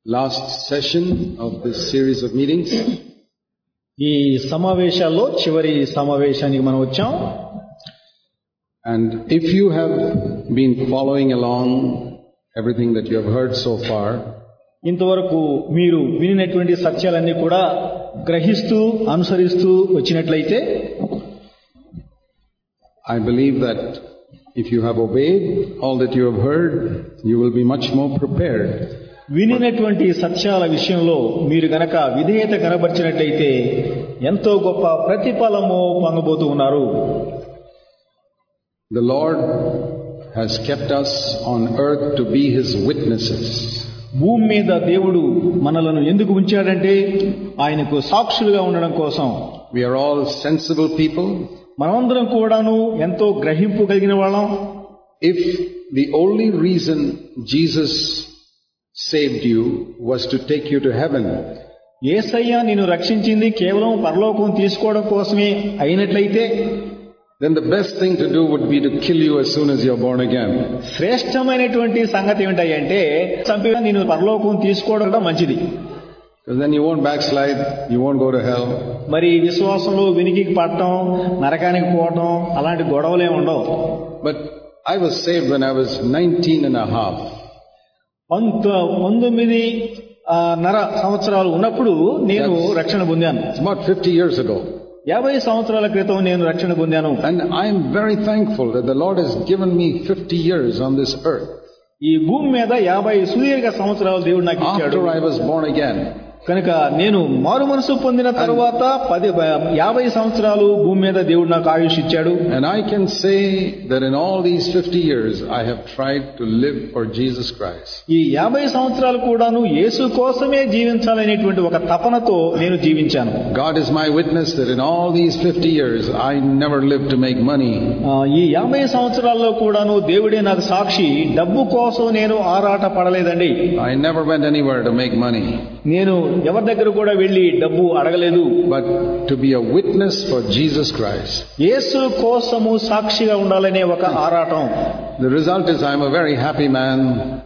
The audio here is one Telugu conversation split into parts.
last session of this series of meetings. ఈ సమావేశాల్లో చివరి సమావేశానికి మనం వచ్చాం. And if you have been following along everything that you have heard so far, ఇంతవరకు మీరు వినినటువంటి సత్యాలన్నీ కూడా గ్రహిస్తూ అనుసరిస్తూ వచ్చినట్లయితే, I believe that if you have obeyed all that you have heard, you will be much more prepared. వినినటువంటి సత్యాల విషయంలో మీరు గనక విధేయత కనబర్చినట్లయితే ఎంతో గొప్ప ప్రతిఫలము పొందబోతూ ఉన్నారు. The Lord has kept us on earth to be His witnesses. భూమి మీద దేవుడు మనలను ఎందుకు ఉంచాడంటే ఆయనకు సాక్షులుగా ఉండడం కోసం. We are all sensible people. మనమందరం కూడాను ఎంతో గ్రహింపు కలిగిన వాళ్ళం. If the only reason Jesus saved you was to take you to heaven, యేసయ్య నిన్ను రక్షించింది కేవలం పరలోకం తీసుకోవడం కోసమే అయినట్లయితే, then the best thing to do would be to kill you as soon as you're born again. శ్రేష్టమైనటువంటి సంగతి ఏమిటంటే చంపి నిన్ను పరలోకం తీసుకోవడం మంచిది. Because then you won't backslide, you won't go to hell. మరి విశ్వాసంలో వినికి పడటం, నరకానికి పోవటం అలాంటి గొడవలే ఉండవు. But I was saved when I was 19 and a half. 19.5 సంవత్సరాలు ఉన్నప్పుడు నేను రక్షణ పొందాను. It's about 50 years ago. 50 సంవత్సరాల క్రితం నేను రక్షణ పొందాను. And I am very thankful that the Lord has given me 50 years on this earth. ఈ భూమి మీద 50 సుదీర్ఘ సంవత్సరాలు దేవుడు నాకు ఇచ్చాడు. After I was born again. కనుక నేను మారు మనసు పొందిన తర్వాత 50 సంవత్సరాలు భూమి మీద దేవుడు నాకు ఆయుష్ ఇచ్చాడు. And I can say that in all these 50 years I have tried to live for Jesus Christ. ఈ 50 సంవత్సరాలు కూడాను యేసు కోసమే జీవించాలనేటువంటి ఒక తపనతో నేను జీవించాను. God is my witness that in all these 50 years I never lived to make money. ఈ 50 సంవత్సరాల్లో కూడాను దేవుడే నాకు సాక్షి, డబ్బు కోసం నేను ఆరాట పడలేదండి. I never went anywhere to make money. నేను ఎవరి దగ్గర కూడా వెళ్లి డబ్బు అడగలేదు. But to be a witness for Jesus Christ. యేసు కోసము సాక్షిగా ఉండాలనే ఒక ఆరాటం. The result is I am a very happy man.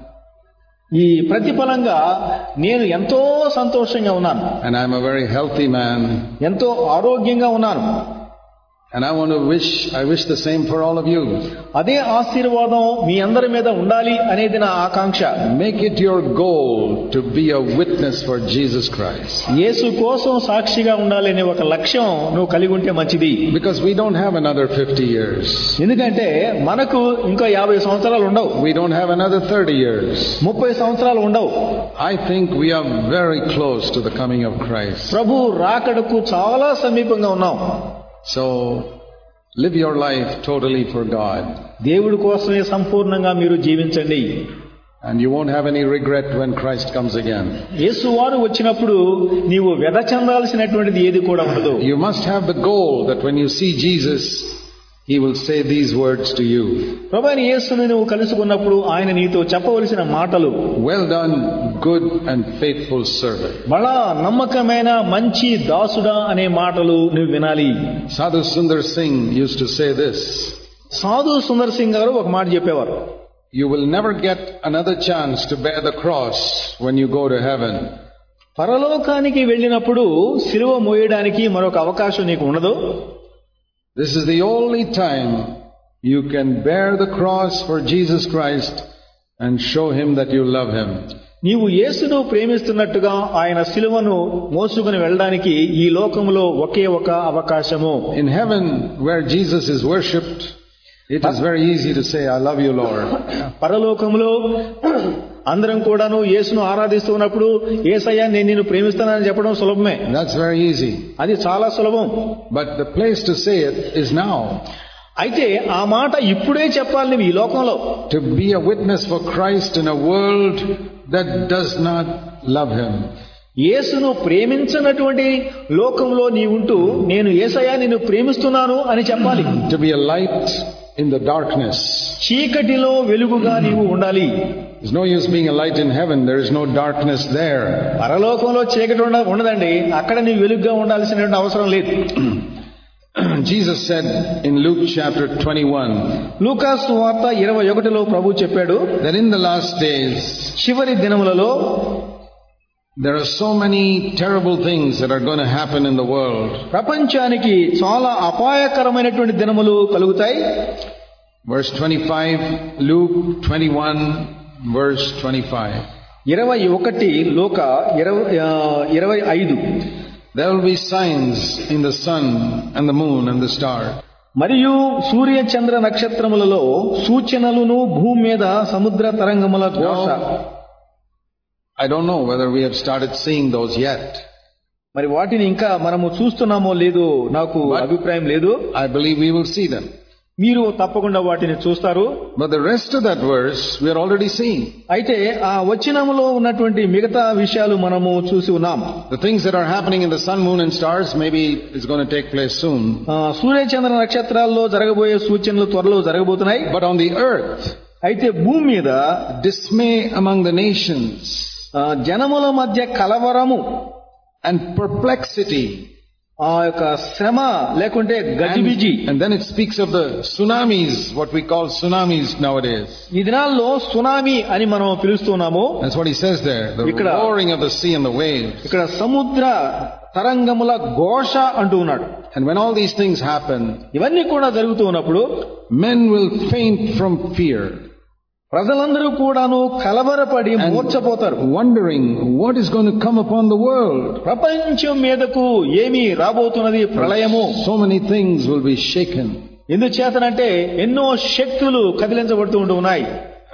ఈ ప్రతిఫలంగా నేను ఎంతో సంతోషంగా ఉన్నాను. And I am a very healthy man. ఎంతో ఆరోగ్యంగా ఉన్నాను. And I wish the same for all of you. అదే ఆశీర్వాదం మీ అందరి మీద ఉండాలి అనేది నా ఆకాంక్ష. Make it your goal to be a witness for Jesus Christ. యేసు కోసం సాక్షిగా ఉండాలి అనే ఒక లక్ష్యం నువ్వు కలిగి ఉంటే మంచిది. Because we don't have another 50 years. ఎందుకంటే మనకు ఇంకా 50 సంవత్సరాలు ఉండవు. We don't have another 30 years. 30 సంవత్సరాలు ఉండవు. I think we are very close to the coming of Christ. ప్రభు రాకడకు చాలా సమీపంగా ఉన్నాం. So live your life totally for God. దేవుడి కోసమే సంపూర్ణంగా మీరు జీవించండి. And you won't have any regret when Christ comes again. యేసు వారు వచ్చినప్పుడు నీవు వ్యధ చెందాల్సినటువంటిది ఏది కూడా ఉండదు. You must have the goal that when you see Jesus, He will say these words to you. ప్రభువైన యేసుని నువ్వు కలుసుకున్నప్పుడు ఆయన నీతో చెప్పవలసిన మాటలు, well done, good and faithful servant. బలా నమ్మకమైన మంచి దాసుడా అనే మాటలు నువ్వు వినాలి. Sadhu Sundar Singh used to say this. సాధు సుందర్ సింగ్ గారు ఒక మాట చెప్పేవారు. You will never get another chance to bear the cross when you go to heaven. పరలోకానికి వెళ్ళినప్పుడు సిలువ మోయడానికి మరొక అవకాశం నీకు ఉండదు. This is the only time you can bear the cross for Jesus Christ and show Him that you love Him. నీవు యేసును ప్రేమిస్తున్నట్టుగా ఆయన సిలువను మోసుకుని వెళ్ళడానికి ఈ లోకంలో ఒకే ఒక అవకాశము. In heaven where Jesus is worshipped, it is very easy to say I love you Lord. పరలోకంలో అందరం కూడాను యేసును ఆరాధిస్తున్నప్పుడు యేసయ్యా నేను నిన్ను ప్రేమిస్తానని చెప్పడం సులభమే. That's very easy. అది చాలా సులభం. But the place to say it is now. అయితే ఆ మాట ఇప్పుడే చెప్పాలి నువ్వు ఈ లోకంలో. To be a witness for Christ in a world that does not love Him. యేసును ప్రేమించనటువంటి లోకంలో నీవుంటూ నేను యేసయ్యా నిన్ను ప్రేమిస్తున్నాను అని చెప్పాలి. To be a light in the darkness. చీకటిలో వెలుగుగా నీవు ఉండాలి. There's no use being a light in heaven. There is no darkness there. పరలోకంలో చీకటి ఉండదండి. అక్కడ నీవు వెలుగుగా ఉండాల్సినటువంటి అవసరం లేదు. Jesus said in Luke chapter 21. లూకా సువార్త 21లో ప్రభు చెప్పాడు. That in the last days. చివరి దినములలో There are so many terrible things that are going to happen in the world. ప్రపంచానికి చాలా అపాయకరమైనటువంటి దినములు కలుగుతాయి. Verse 25, Luke 21, verse 25. 21 లోక 25. There will be signs in the sun and the moon and the stars. మరియు సూర్య చంద్ర నక్షత్రములలో సూచనలను భూమి మీద సముద్ర తరంగముల ఘోష. I don't know whether we have started seeing those yet. మరి వాటిని ఇంకా మనము చూస్తున్నామో లేదో నాకు అభిప్రాయం లేదు. I believe we will see them. మీరు తప్పకుండా వాటిని చూస్తారు. But the rest of that verse we are already seeing. అయితే ఆ వచనములో ఉన్నటువంటి మిగతా విషయాలు మనము చూసి ఉన్నాం. The things that are happening in the sun, moon and stars maybe is going to take place soon. సూర్య చంద్ర నక్షత్రాల్లో జరగబోయే సూచనలు త్వరలో జరగబోతున్నాయి. But on the earth, అయితే భూమి మీద dismay among the nations, జనముల మధ్య కలవరము and perplexity, ఆ యొక్క శ్రమ లేకుంటే గజిబిజి. And then it speaks of the tsunamis, what we call tsunamis nowadays. ఈ దినాల్లో సునామీ అని మనం పిలుస్తున్నాము. That's what he says there, the roaring of the sea and the waves. ఇక్కడ సముద్ర తరంగముల ఘోష అంటూ ఉన్నాడు. And when all these things happen, ఇవన్నీ కూడా జరుగుతూ ఉన్నప్పుడు men will faint from fear, ప్రజలందరూ కూడాను కలవరపడి మూర్ఛపోతారు, wondering what is going to come upon the world. ప్రపంచం మీదకు ఏమి రాబోతున్నది, ప్రళయము. So many things will be shaken. ఎందుచేతనంటే ఎన్నో శక్తులు కదిలించబడుతూ ఉన్నాయి.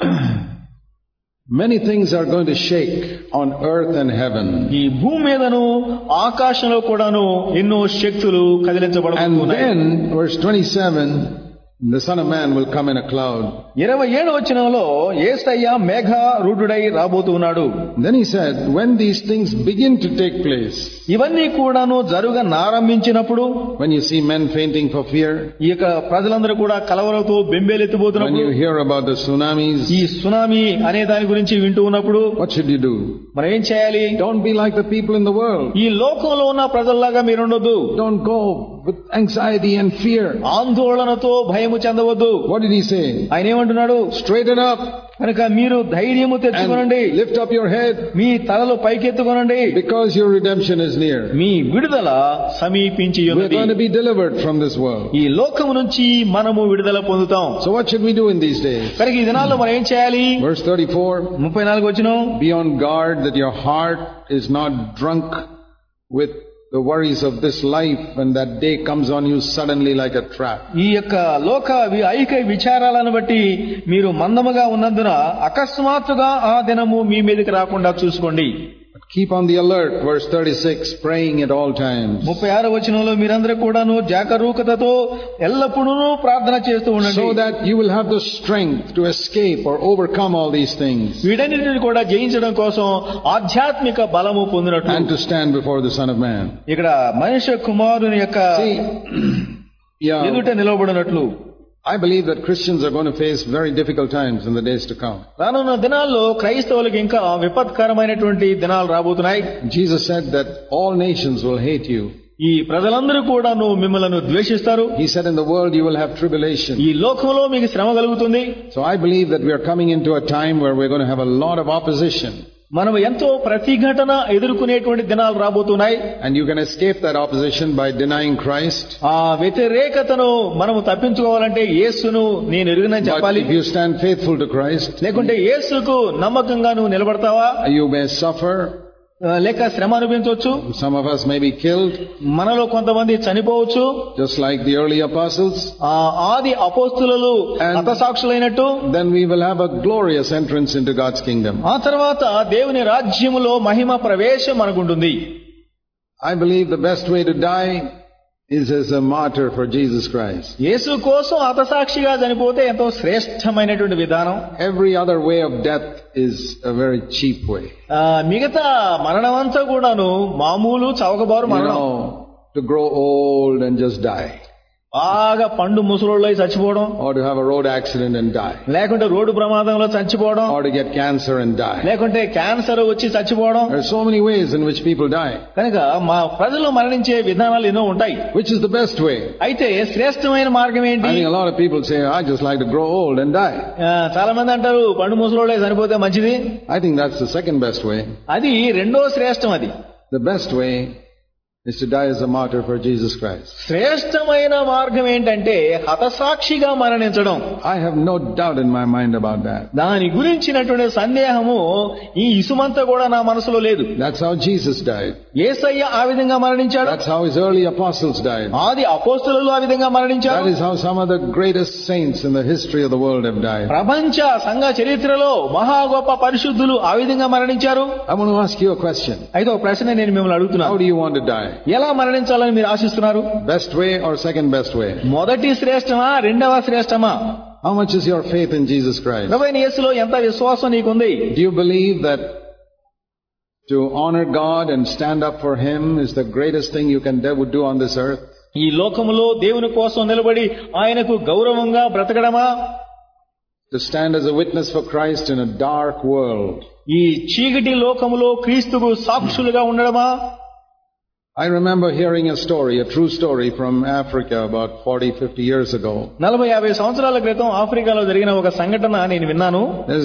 Many things are going to shake on earth and heaven. ఈ భూమి మీదను ఆకాశంలో కూడాను ఎన్నో శక్తులు కదిలించబడుతున్నాయి. And then verse 27, the Son of Man will come in a cloud. 27వ వచనంలో యేసయ్య మేఘ రూఢుడై రాబోతున్నాడు. Then he said, when these things begin to take place, ఇవన్నీ కూడాను జరగనారంభించినప్పుడు, when you see men fainting for fear, ఈ యొక్క ప్రజలందరూ కూడా కలవరతో బెంబేలెత్తిపోతున్నప్పుడు, when you hear about the tsunamis, ఈ సునామీ అనే దాని గురించి వింటూ ఉన్నప్పుడు, what should you do? మనం ఏం చేయాలి? Don't be like the people in the world. ఈ లోకంలో ఉన్న ప్రజల్లాగా మీరు ఉండొద్దు. Don't go with anxiety and fear. ఆందోళనతో భయము చెందవద్దు. What did he say? ఆయన ఏమంటున్నాడు? Straighten up. కనుక మీరు ధైర్యము తెచ్చుకోనండి, lift up your head, మీ తలలు పైకెత్తుకోనండి, because your redemption is near. మీ విడుదల సమీపించి ఉన్నది. We are going to be delivered from this world. ఈ లోకము నుంచి మనము విడుదల పొందుతాం. So what should we do in these days? కనుక ఈ దినాల్లో మనం ఏం చేయాలి? Verse 34, 34 వచనం, be on guard that your heart is not drunk with the worries of this life when that day comes on you suddenly like a trap. ఈ యొక్క లోక ఐక విచారాలను బట్టి మీరు మందముగా ఉన్నందున అకస్మాత్తుగా ఆ దినము మీ మీదకి రాకుండా చూసుకోండి. Keep on the alert, verse 36, praying at all times. 36వ వచనంలో మీరందరూ కూడాను జాగరూకతతో ఎల్లప్పుడూ ప్రార్థన చేస్తూ ఉండండి. So that you will have the strength to escape or overcome all these things. వీటన్నిటిని కూడా జయించడం కోసం ఆధ్యాత్మిక బలము పొందినట్లు, and to stand before the Son of Man. ఇక్కడ మనుష్య కుమారుని యొక్క ఎదుట నిలబడినట్లు. I believe that Christians are going to face very difficult times in the days to come. రానున్న దినాల్లో క్రైస్తవులకు ఇంకా విపత్కరమైనటువంటి దినాలు రాబోతున్నాయి. Jesus said that all nations will hate you. ఈ ప్రజలందరూ కూడాను మిమ్మల్ని ద్వేషిస్తారు. He said in the world you will have tribulation. ఈ లోకంలో మీకు శ్రమ కలుగుతుంది. So I believe that we are coming into a time where we're going to have a lot of opposition. మనం ఎంతో ప్రతిఘటన ఎదుర్కొనేటువంటి దినాలు రాబోతున్నాయి. And you can escape that opposition by denying Christ. ఆ వ్యతిరేకతను మనము తప్పించుకోవాలంటే యేసును నేను ఎరుగునని చెప్పాలి. But if you stand faithful to Christ, లేకుంటే యేసుకు నమ్మకంగా నువ్వు నిలబడతావా, you may suffer, లేక శ్రమ అనుభవించవచ్చు. Some of us may be killed, మనలో కొంతమంది చనిపోవచ్చు, just like the early apostles. ఆది అపోస్తులు హతసాక్షులైనట్టు. Then we will have a glorious entrance into God's kingdom. ఆ తర్వాత దేవుని రాజ్యములో మహిమ ప్రవేశం మనకుంటుంది. I believe the best way to die is as a martyr for Jesus Christ. యేసు కోసం హతసాక్షిగా చనిపోతే ఎంతో శ్రేష్టమైనటువంటి విధానం. Every other way of death is a very cheap way. మిగతా మరణం అంతా కూడాను మామూలు చౌకబారు మరణం. To grow old and just die. బాగా పండు ముసలోళ్ళై చచ్చిపోవడం, or to have a road accident and die, లేకుంటే రోడ్డు ప్రమాదంలో చచ్చిపోవడం, or to get cancer and die. లేకుంటే క్యాన్సర్ వచ్చి చచ్చిపోవడం. There are so many ways in which people die. కనుక మా ప్రజలు మరణించే విధానాలు ఎన్నో ఉంటాయి. Which is the best way? అయితే శ్రేష్టమైన మార్గం I ఏంటి? think a lot of people say, I just like to grow old and die. చాలా మంది అంటారు పండు ముసలోళ్ళే చనిపోతే మంచిది. I think that's the second best way. అది రెండో శ్రేష్టం. అది The best way is to die as a martyr for Jesus Christ. శ్రేష్టమైన మార్గం ఏంటంటే హతసాక్షిగా మరణించడం. I have no doubt in my mind about that. దాని గురించినటువంటి సందేహము ఈ ఇసుమంతా కూడా నా మనసులో లేదు. That's how Jesus died. యేసయ్య ఆ విధంగా మరణించాడు. That's how his early apostles died. ఆది అపోస్తలులు ఆ విధంగా మరణించారు. That is how some of the greatest saints in the history of the world have died. ప్రపంచ సంఘ చరిత్రలో మహా గొప్ప పరిశుద్ధులు ఆ విధంగా మరణించారు. I want to ask you a question. అయితే ఒక ప్రశ్న నేను మిమ్మల్ని అడుగుతున్నాను. How do you want to die? ఎలా మరణించాలని మీరు ఆశిస్తున్నారు? Best way or second best way? మొదటి శ్రేష్టమా రెండవ శ్రేష్టమా? How much is your faith in Jesus Christ? ప్రభువైన యేసులో ఎంత విశ్వాసం నీకుంది? Do you believe that to honor God and stand up for Him is the greatest thing you can do on this earth? ఈ లోకములో దేవుని కోసం నిలబడి ఆయనకు గౌరవంగా బ్రతకడమా? To stand as a witness for Christ in a dark world? ఈ చీకటి లోకములో క్రీస్తుకు సాక్షులుగా ఉండడమా? I remember hearing a story, a true story from Africa about 40-50 years ago. 40-50 సంవత్సరాల క్రితం ఆఫ్రికాలో జరిగిన ఒక సంఘటన నేను విన్నాను.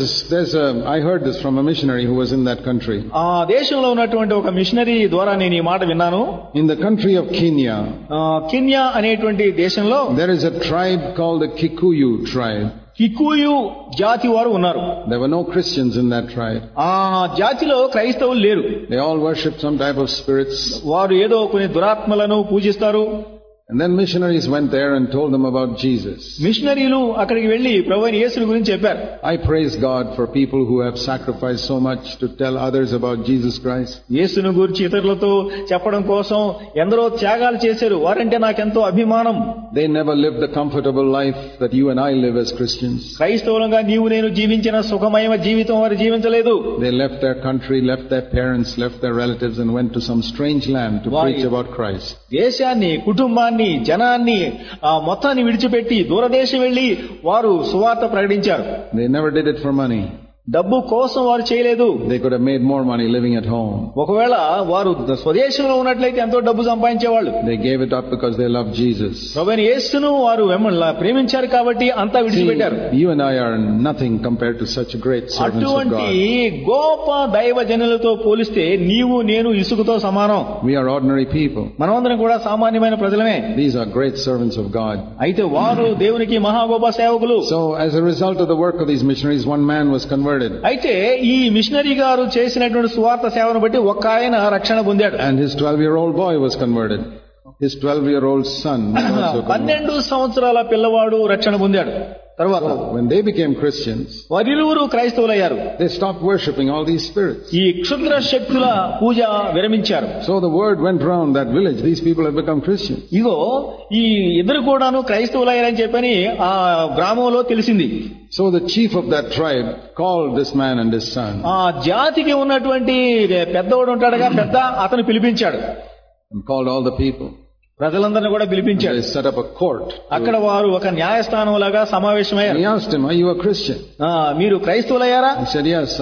I heard this from a missionary who was in that country. ఆ దేశంలో ఉన్నటువంటి ఒక మిషనరీ ద్వారా నేను ఈ మాట విన్నాను. In the country of Kenya, Kenya అనేటువంటి దేశంలో there is a tribe called the Kikuyu tribe. Kikuyu జాతి వారు ఉన్నారు. There were no Christians in that tribe. ఆ జాతిలో క్రైస్తవులు లేరు. They all worship some type of spirits. వారు ఏదో కొన్ని దురాత్మలను పూజిస్తారు. And then missionaries went there and told them about Jesus. మిషనరీలు అక్కడికి వెళ్లి ప్రభువైన యేసుని గురించి చెప్పారు. I praise God for people who have sacrificed so much to tell others about Jesus Christ. యేసుని గురించి ఇతరులతో చెప్పడం కోసం ఎందరో త్యాగాలు చేశారు. వారంటే నాకెంతో అభిమానం. They never lived the comfortable life that you and I live as Christians. క్రైస్తవులుగా నీవు నేను జీవించిన సుఖమయ జీవితం వారు జీవించలేదు. They left their country, left their parents, left their relatives and went to some strange land to preach about Christ. దేశాన్ని, కుటుంబాన్ని, జనాన్ని మొత్తాన్ని విడిచిపెట్టి దూరదేశం వెళ్లి వారు సువార్త ప్రకటించారు. They never did it for money. డబ్బు కోసం వారు చేయలేదు. They could have made more money living at home. ఒకవేళ వారు స్వదేశంలో ఉన్నట్లయితే ఎంతో డబ్బు సంపాదించేవాళ్ళు. They gave it up because they loved Jesus. ప్రభువైన యేసును వారు ప్రేమించారు కాబట్టి అంతా విడిచిపెట్టారు. You and I are nothing compared to such great servants of God. అటువంటి గొప్ప దైవజనులతో పోలిస్తే నీవు నేను ఇసుకతో సమానం. We are ordinary people. మనమందరం కూడా సామాన్యమైన ప్రజలమే. These are great servants of God. అయితే వారు దేవునికి మహా గొప్ప సేవకులు. So as a result of the work of these missionaries, one man was converted. అయితే ఈ మిషనరీ గారు చేసినటువంటి సువార్త సేవను బట్టి ఒక ఆయన రక్షణ పొందాడు. And his 12-year-old boy was converted. His 12-year-old son was also converted. 12 సంవత్సరాల పిల్లవాడు రక్షణ పొందాడు. తర్వాత when they became Christians, వారిరువురు క్రైస్తవులయ్యారు. they stopped worshipping all these spirits. ఈ క్షుద్ర శక్తుల పూజ విరమించారు. So the word went round that village, these people have become Christians. ఇగో ఈ ఇద్దరు కూడాను క్రైస్తవులయ్యారని చెప్పని ఆ గ్రామంలో తెలిసింది. So the chief of that tribe called this man and his son. ఆ జాతికి ఉన్నటువంటి పెద్దవాడు ఉంటాడుగా, పెద్ద అతను పిలిపించాడు. And called all the people. ప్రజలందరినీ కూడా పిలిపించాడు. They set up a court. అక్కడ వారు ఒక న్యాయస్థానం లాగా సమావేశమయ్యారు. He asked him, are you a Christian? మీరు క్రైస్తవులయ్యారా? He said, yes,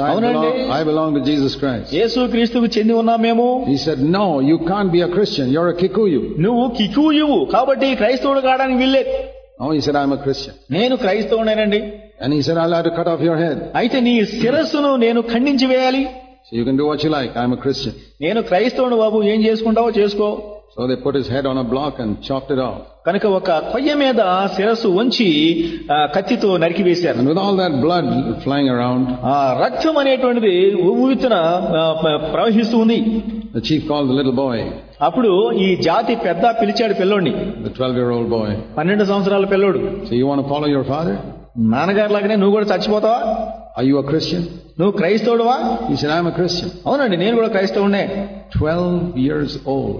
I belong to Jesus Christ. యేసు క్రీస్తుకు చెంది ఉన్నాం మేము. He said, no, you can't be a Christian, you're a Kikuyu. నువ్వు కికుయువు కాబట్టి క్రైస్తవుడు కావడానికి వీల్లేదు. Oh, he said, I'm a Christian. నేను క్రైస్తవుడేనండి. And he said, I'll have to cut off your head. అయితే నీ శిరస్సును నేను ఖండించి వేయాలి. So you can do what you like, I'm a Christian. నేను క్రైస్తవుడు బాబు, ఏం చేసుకుంటావో చేసుకో. So they put his head on a block and chopped it off. కనుక ఒక కొయ్య మీద శిరస్సు వంచి కత్తితో నరికి వేశారు. And with all that blood flying around, ఆ రక్తం అనేటువంటిది ఉవ్వెత్తున ప్రవహిస్తూ ఉంది. The chief called the little boy. అప్పుడు ఈ జాతి పెద్ద పిలిచాడు పిల్లోడిని. The 12-year-old boy. 12 సంవత్సరాల పిల్లోడు. So you want to follow your father? నాన్నగారు లాగానే నువ్వు కూడా చచ్చిపోతావా? Are you a Christian? నువ్వు క్రైస్తవుడువా? He said, I'm a Christian. అవునండి, నేను కూడా క్రైస్తవుడే. 12 years old.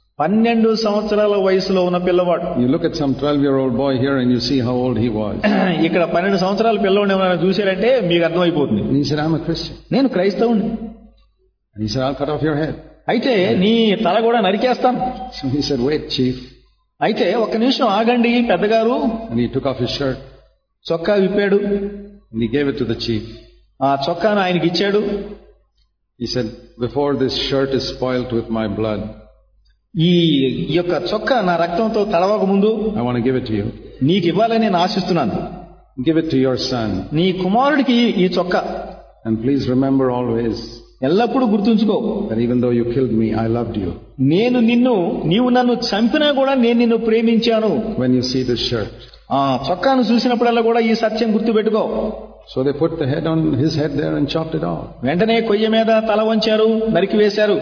12 సంవత్సరాల వయసులో ఉన్న పిల్లవాడు. You look at some 12-year-old boy here and you see how old he was. ఇక్కడ 12 సంవత్సరాల పిల్లవాడిని ఏమైనా చూశారంటే మీకు అర్థమైపోతుంది. He said, I'm a Christian. నేను క్రైస్తవుడిని. He said, I'll cut off your head. అయితే నీ తల కూడా నరికేస్తాను. So he said, wait, chief. అయితే ఒక్క నిమిషం ఆగండి పెద్దగారు. And he took off his shirt చొక్కా విప్పాడు. and he gave it to the chief. ఆ చొక్కాను ఆయనకి ఇచ్చాడు. He said, before this shirt is spoilt with my blood, ఈ యొక్క చొక్కా నా రక్తంతో తడవక ముందు I want to give it to you. నీకు ఇవ్వాలని నేను ఆశిస్తున్నాను. Give it to your son. నీ కుమారుడికి ఈ చొక్కా. And please remember always ఎల్లప్పుడూ గుర్తుంచుకో, that even though you killed me, I loved you. నీవు నన్ను చంపినా కూడా నేను నిన్ను ప్రేమించాను. When you see this shirt. ఆ చొక్కాను చూసినప్పుడల్లా కూడా ఈ సత్యం గుర్తుపెట్టుకో. So they put the head on his head there and chopped it off. వెంటనే కొయ్య మీద తల వంచారు, నరికివేశారు.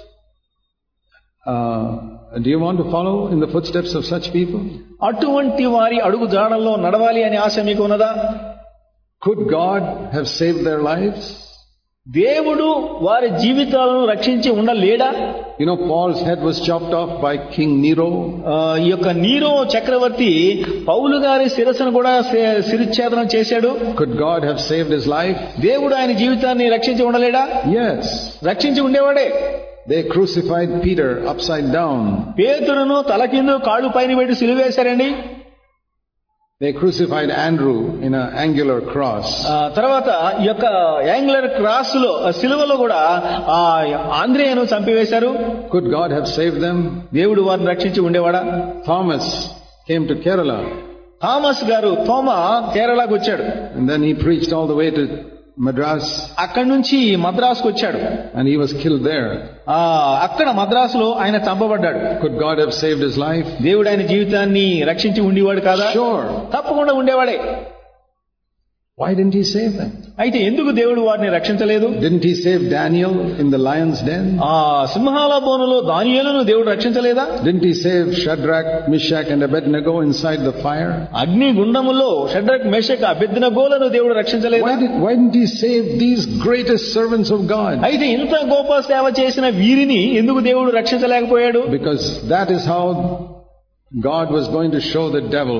Do you want to follow in the footsteps of such people? అటువంటి వారి అడుగు జాడల్లో నడవాలి అనే ఆశ మీకు ఉన్నదా? Could God have saved their lives? దేవుడు వారి జీవితాలను రక్షించి ఉండలేడా? You know, Paul's head was chopped off by King Nero. ఈ యొక్క నీరో చక్రవర్తి పౌలు గారి శిరస్సును కూడా శిరచ్ఛేదనం చేశాడు. Could God have saved his life? దేవుడు ఆయన జీవితాన్ని రక్షించి ఉండలేడా? Yes. రక్షించి ఉండేవాడే. They crucified Peter upside down. పేతురును తలకిందు కాళ్ళు పైన పెట్టి సిలువేశారండి. They crucified Andrew in an angular cross. తర్వాత ఈ యొక్క యాంగులర్ క్రాస్ లో సిలువలో కూడా ఆంద్రేయను చంపివేశారు. Could God have saved them? దేవుడు వారిని రక్షించి ఉండేవాడా? Thomas came to Kerala. Thomas గారు తోమా కేరళకు వచ్చాడు. And then he preached all the way to Madras. అక్కడి నుంచి మద్రాసుకు వచ్చాడు. And he was killed there. అక్కడ మద్రాసులో ఆయన చంపబడ్డాడు. Could God have saved his life? దేవుడు ఆయన జీవితాన్ని రక్షించి ఉండేవాడు కాదా? Sure. తప్పకుండా ఉండేవాడే. Why didn't he save them? అయితే ఎందుకు దేవుడు వారిని రక్షించలేదు? Didn't he save Daniel in the lion's den? సింహాల బోనులో దానియేలును దేవుడు రక్షించలేదా? Didn't he save Shadrach, Meshach and Abednego inside the fire? అగ్ని గుండములో షడ్రక్ మెషక్ అబెద్నెగోలను దేవుడు రక్షించలేదా? Why didn't he save these greatest servants of God? అయితే ఇంత గొప్ప సేవ చేసిన వీరిని ఎందుకు దేవుడు రక్షించలేకపోయాడు? Because that is how God was going to show the devil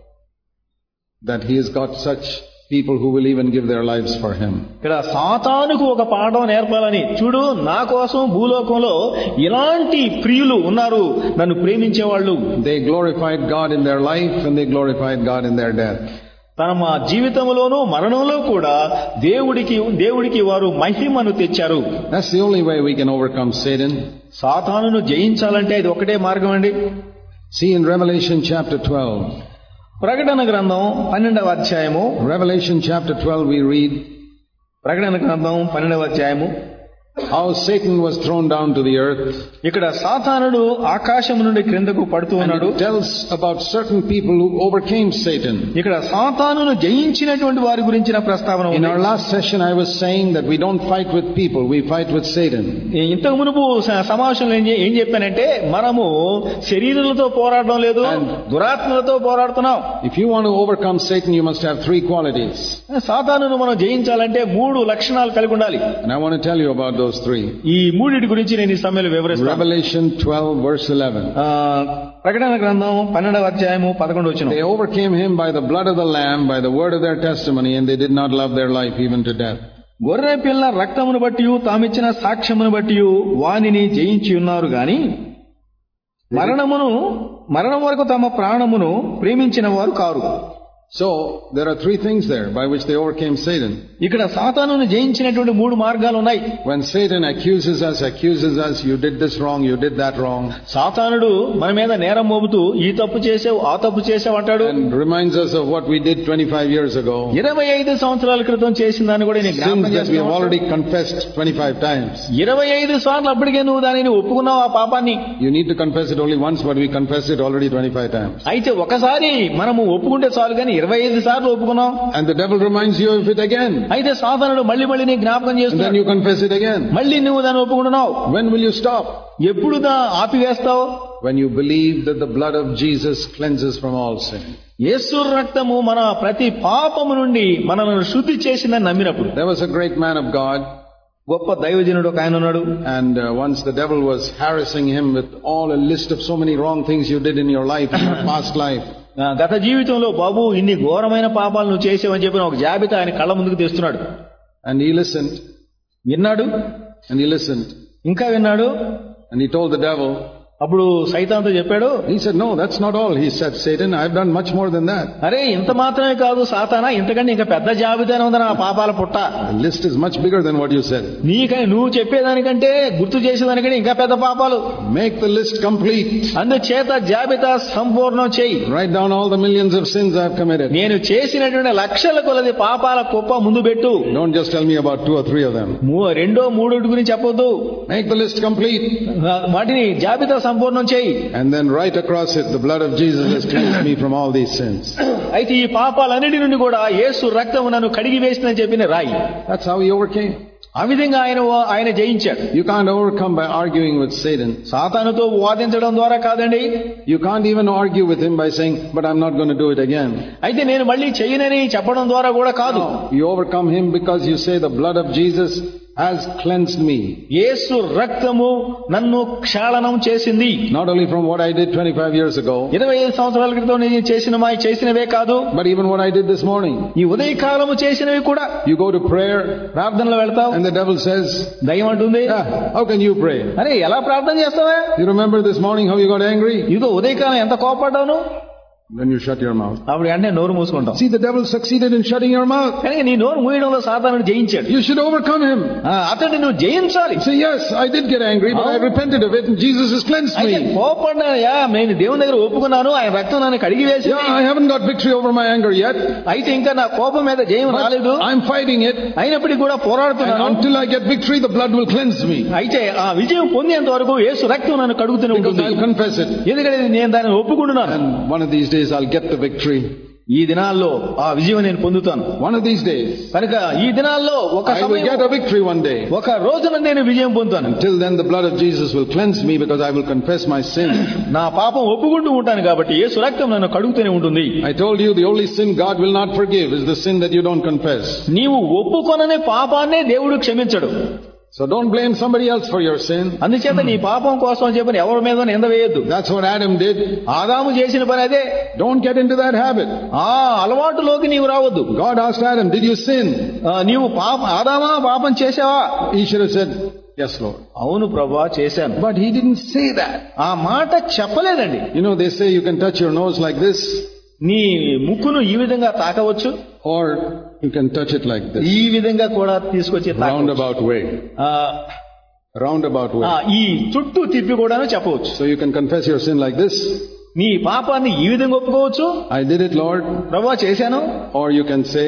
that he has got such people who will even give their lives for him. ఇక్కడ సాతానుకు ఒక పాఠం నేర్పాలని, చూడు నా కోసం భూలోకంలో ఇలాంటి ప్రియులు ఉన్నారు, నన్ను ప్రేమించేవాళ్ళు. They glorified God in their life and they glorified God in their death. తమ జీవితంలోనూ మరణంలో కూడా దేవుడికి వారు మహిమను తెచ్చారు. That's the only way we can overcome Satan. సాతానును జయించాలంటే ఇది ఒకటే మార్గం అండి. See in Revelation chapter 12. ప్రకటన గ్రంథం 12వ అధ్యాయము. Revelation chapter 12 we read. ప్రకటన గ్రంథం 12వ అధ్యాయము. How Satan was thrown down to the earth. ఇక్కడ సాతానుడు ఆకాశం నుండి క్రిందకు పడుతూ ఉన్నాడు. It tells about certain people who overcame Satan. ఇక్కడ సాతానును జయించినటువంటి వారి గురించిన ప్రస్తావన ఉంది. In our last session I was saying that we don't fight with people, we fight with Satan. ఇంతకు మునుపు సమావేశంలో ఏం చెప్పానంటే మనము శరీరాలతో పోరాడడం లేదు, దురాత్మలతో పోరాడుతున్నాం. If you want to overcome Satan you must have 3 qualities. సాతానును మనం జయించాలంటే 3 లక్షణాలు కలిగి ఉండాలి. And I want to tell you about those 3. ఈ మూడిటి గురించి నేను ఈ సమయంలో వివరిస్తాను. Revelation 12 verse 11. ప్రకటన గ్రంథం 12వ అధ్యాయము 11వ వచనం. They overcame him by the blood of the lamb, by the word of their testimony, and they did not love their life even to death. గొర్రె పిల్ల రక్తమును బట్టి తామిచ్చిన సాక్ష్యమును బట్టి వానిని జయించి ఉన్నారు గాని మరణం వరకు తమ ప్రాణమును ప్రేమించిన వారు కారు. So there are 3 things there by which they overcame Satan. ఇక్కడ సాతానును జయించినటువంటి 3 మార్గాలు ఉన్నాయి. When Satan accuses us, you did this wrong, you did that wrong. సాతానుడు మన మీద నేరం మోపుతూ ఈ తప్పు చేసావు ఆ తప్పు చేసావు అంటాడు. And reminds us of what we did 25 years ago. 25 సంవత్సరాల క్రితం చేసిన దాన్ని కూడా నేను జ్ఞాపకం చేస్తున్నాను. Sins that we have already చేస్తున్నాను. confessed 25 times. 25 సార్లు అప్పటికే నువ్వు దానిని ఒప్పుకున్నావు ఆ పాపాన్ని. You need to confess it only once, but we confessed it already 25 times. అయితే ఒకసారి మనము ఒప్పుకుంటే చాలు కానీ 25 సార్లు ఒప్పుకున్నాం. And the devil reminds you of it again. అయితే సాతానుడు మళ్ళీ నీ జ్ఞాపకం And చేస్తున్నాడు. then you confess it again. మళ్ళీ నువ్వు దాన్ని ఒప్పుకుంటున్నావు. When will you stop? ఎప్పుడు ఆపివేస్తావు? When you believe that the blood of Jesus cleanses from all sin. యేసు రక్తము మన ప్రతి పాపము నుండి మనల్ని శుద్ధి చేసిందని నమ్మినప్పుడు. There was a great man of God. గొప్ప దైవజనుడు ఒక ఆయన ఉన్నాడు. And once the devil was harassing him with all a list of so many wrong things you did in your life, in your past life. గత జీవితంలో బాబు ఇన్ని ఘోరమైన పాపాలు నువ్వు చేసావని చెప్పిన ఒక జాబితా ఆయన కళ్ళ ముందుకు తెస్తున్నాడు. And he listened. విన్నాడు. And he listened. ఇంకా విన్నాడు. And he told the devil, అప్పుడు సైతానుతో చెప్పాడు, He said, no, that's not all. He said, Satan, I've done much more than that. అరే ఇంత మాత్రమే కాదు సాతానా, ఇంతకంటే ఇంకా పెద్ద జాబితానే ఉంది నా పాపాల పుట్ట. The list is much bigger than what you said. నువ్వు చెప్పేదానికంటే గుర్తు చేసేదానికంటే ఇంకా పెద్ద పాపాలు. Make the list complete. అందుచేత జాబితా సంపూర్ణం చేయి. Write down all the millions of sins I've committed. నేను చేసినటువంటి లక్షల కొలది పాపాల కుప్ప ముందు పెట్టు. Don't just tell me about 2 or 3 of them. రెండో మూడు గురించి చెప్పొద్దు. Make the list complete. వాటిని జాబితా సంపూర్ణం చేయి. And then write across it, the blood of Jesus has cleansed me from all these sins. అయితే ఈ పాపాలన్నిటి నుండి కూడా యేసు రక్తం నన్ను కడిగి వేసిందని చెప్పిన రాయి. That's how he overcame. ఆ విధంగా ఆయన జయించాడు. You can't overcome by arguing with Satan. సాతానుతో వాదించడం ద్వారా కాదండి. You can't even argue with him by saying, but I'm not going to do it again. అయితే నేను మళ్ళీ చెయ్యనని చెప్పడం ద్వారా కూడా కాదు. You overcome him because you say the blood of Jesus has cleansed me. యేసు రక్తము నన్ను క్షాళనం చేసింది. Not only from what I did 25 years ago. 25 సంవత్సరాల క్రితం నేను చేసినవే కాదు. But even what I did this morning. ఈ ఉదయకాలము చేసినవి కూడా. You go to prayer. ప్రార్థనలో వెళ్తావు. And the devil says, దయ్యం అంటుంది, how can you pray? అరే ఎలా ప్రార్థన చేస్తావా? You remember this morning how you got angry? ఇదో ఉదయకాలం ఎంత కోపడ్డాను. Then you shut your mouth. అప్పుడు అంటే నోరు మూసుకుంటాం. See, the devil succeeded in shutting your mouth. కానీ నీ నోరు మూయడంలో సాతానుడు జయించాడు. You should overcome him. అతన్ని నువ్వు జయించాలి. Say, yes, I did get angry, but I repented of it and Jesus has cleansed me. కోపడ్డానయ్యా, నేను దేవుని దగ్గర ఒప్పుకున్నాను, ఆయన రక్తం నన్ను కడిగి వేసింది. Yeah, I haven't got victory over my anger yet. అయితే ఇంకా నా కోపం మీద జయం రాలేదు. I'm fighting it. అయినప్పటికీ కూడా పోరాడుతున్నాను. Until I get victory, the blood will cleanse me. అయితే ఆ విజయం పొందేంత వరకు యేసు రక్తం నన్ను కడుగుతూనే ఉంటుంది. Because I'll confess it. ఎందుకంటే నేను దాన్ని ఒప్పుకుంటున్నాను. And one of these days I'll get the victory. ఈ దినాల్లో ఆ విజయం నేను పొందుతాను. One of these days. కనుక ఈ దినాల్లో I will get a victory one day. ఒక రోజున నేను విజయం పొందుతాను. Until then the blood of Jesus will cleanse me because I will confess my sin. నా పాపం ఒప్పుకుంటూ ఉంటాను కాబట్టి యేసు రక్తం నన్ను కడుగుతూనే ఉంటుంది. I told you the only sin God will not forgive is the sin that you don't confess. నీవు ఒప్పుకొననే పాపాన్నే దేవుడు క్షమించడు. So don't blame somebody else for your sin. అందుచేత నీ పాపం కోసం అని చెప్పి ఎవరి మీద నింద వేయొద్దు. That's what Adam did. ఆదాము చేసిన పని అదే. Don't get into that habit. అలవాటులోకి నీవు రావద్దు. God asked Adam, did you sin? నీవు ఆదామా పాపం చేసావా? He should have said, yes, Lord. అవును ప్రభువా చేశాను. But he didn't say that. ఆ మాట చెప్పలేదండి. You know, they say you can touch your nose like this. నీ ముక్కును ఈ విధంగా తాకవచ్చు. Or you can touch it like this. ఈ విధంగా కూడా తీసుకొచ్చి roundabout way. Roundabout way. ఈ చుట్టూ తిప్పి కూడాను చెప్పవచ్చు. So you can confess your sin like this. నీ పాపాన్ని ఈ విధంగా ఒప్పుకోవచ్చు. I did it, Lord. ప్రభువా చేశాను. Or you can say,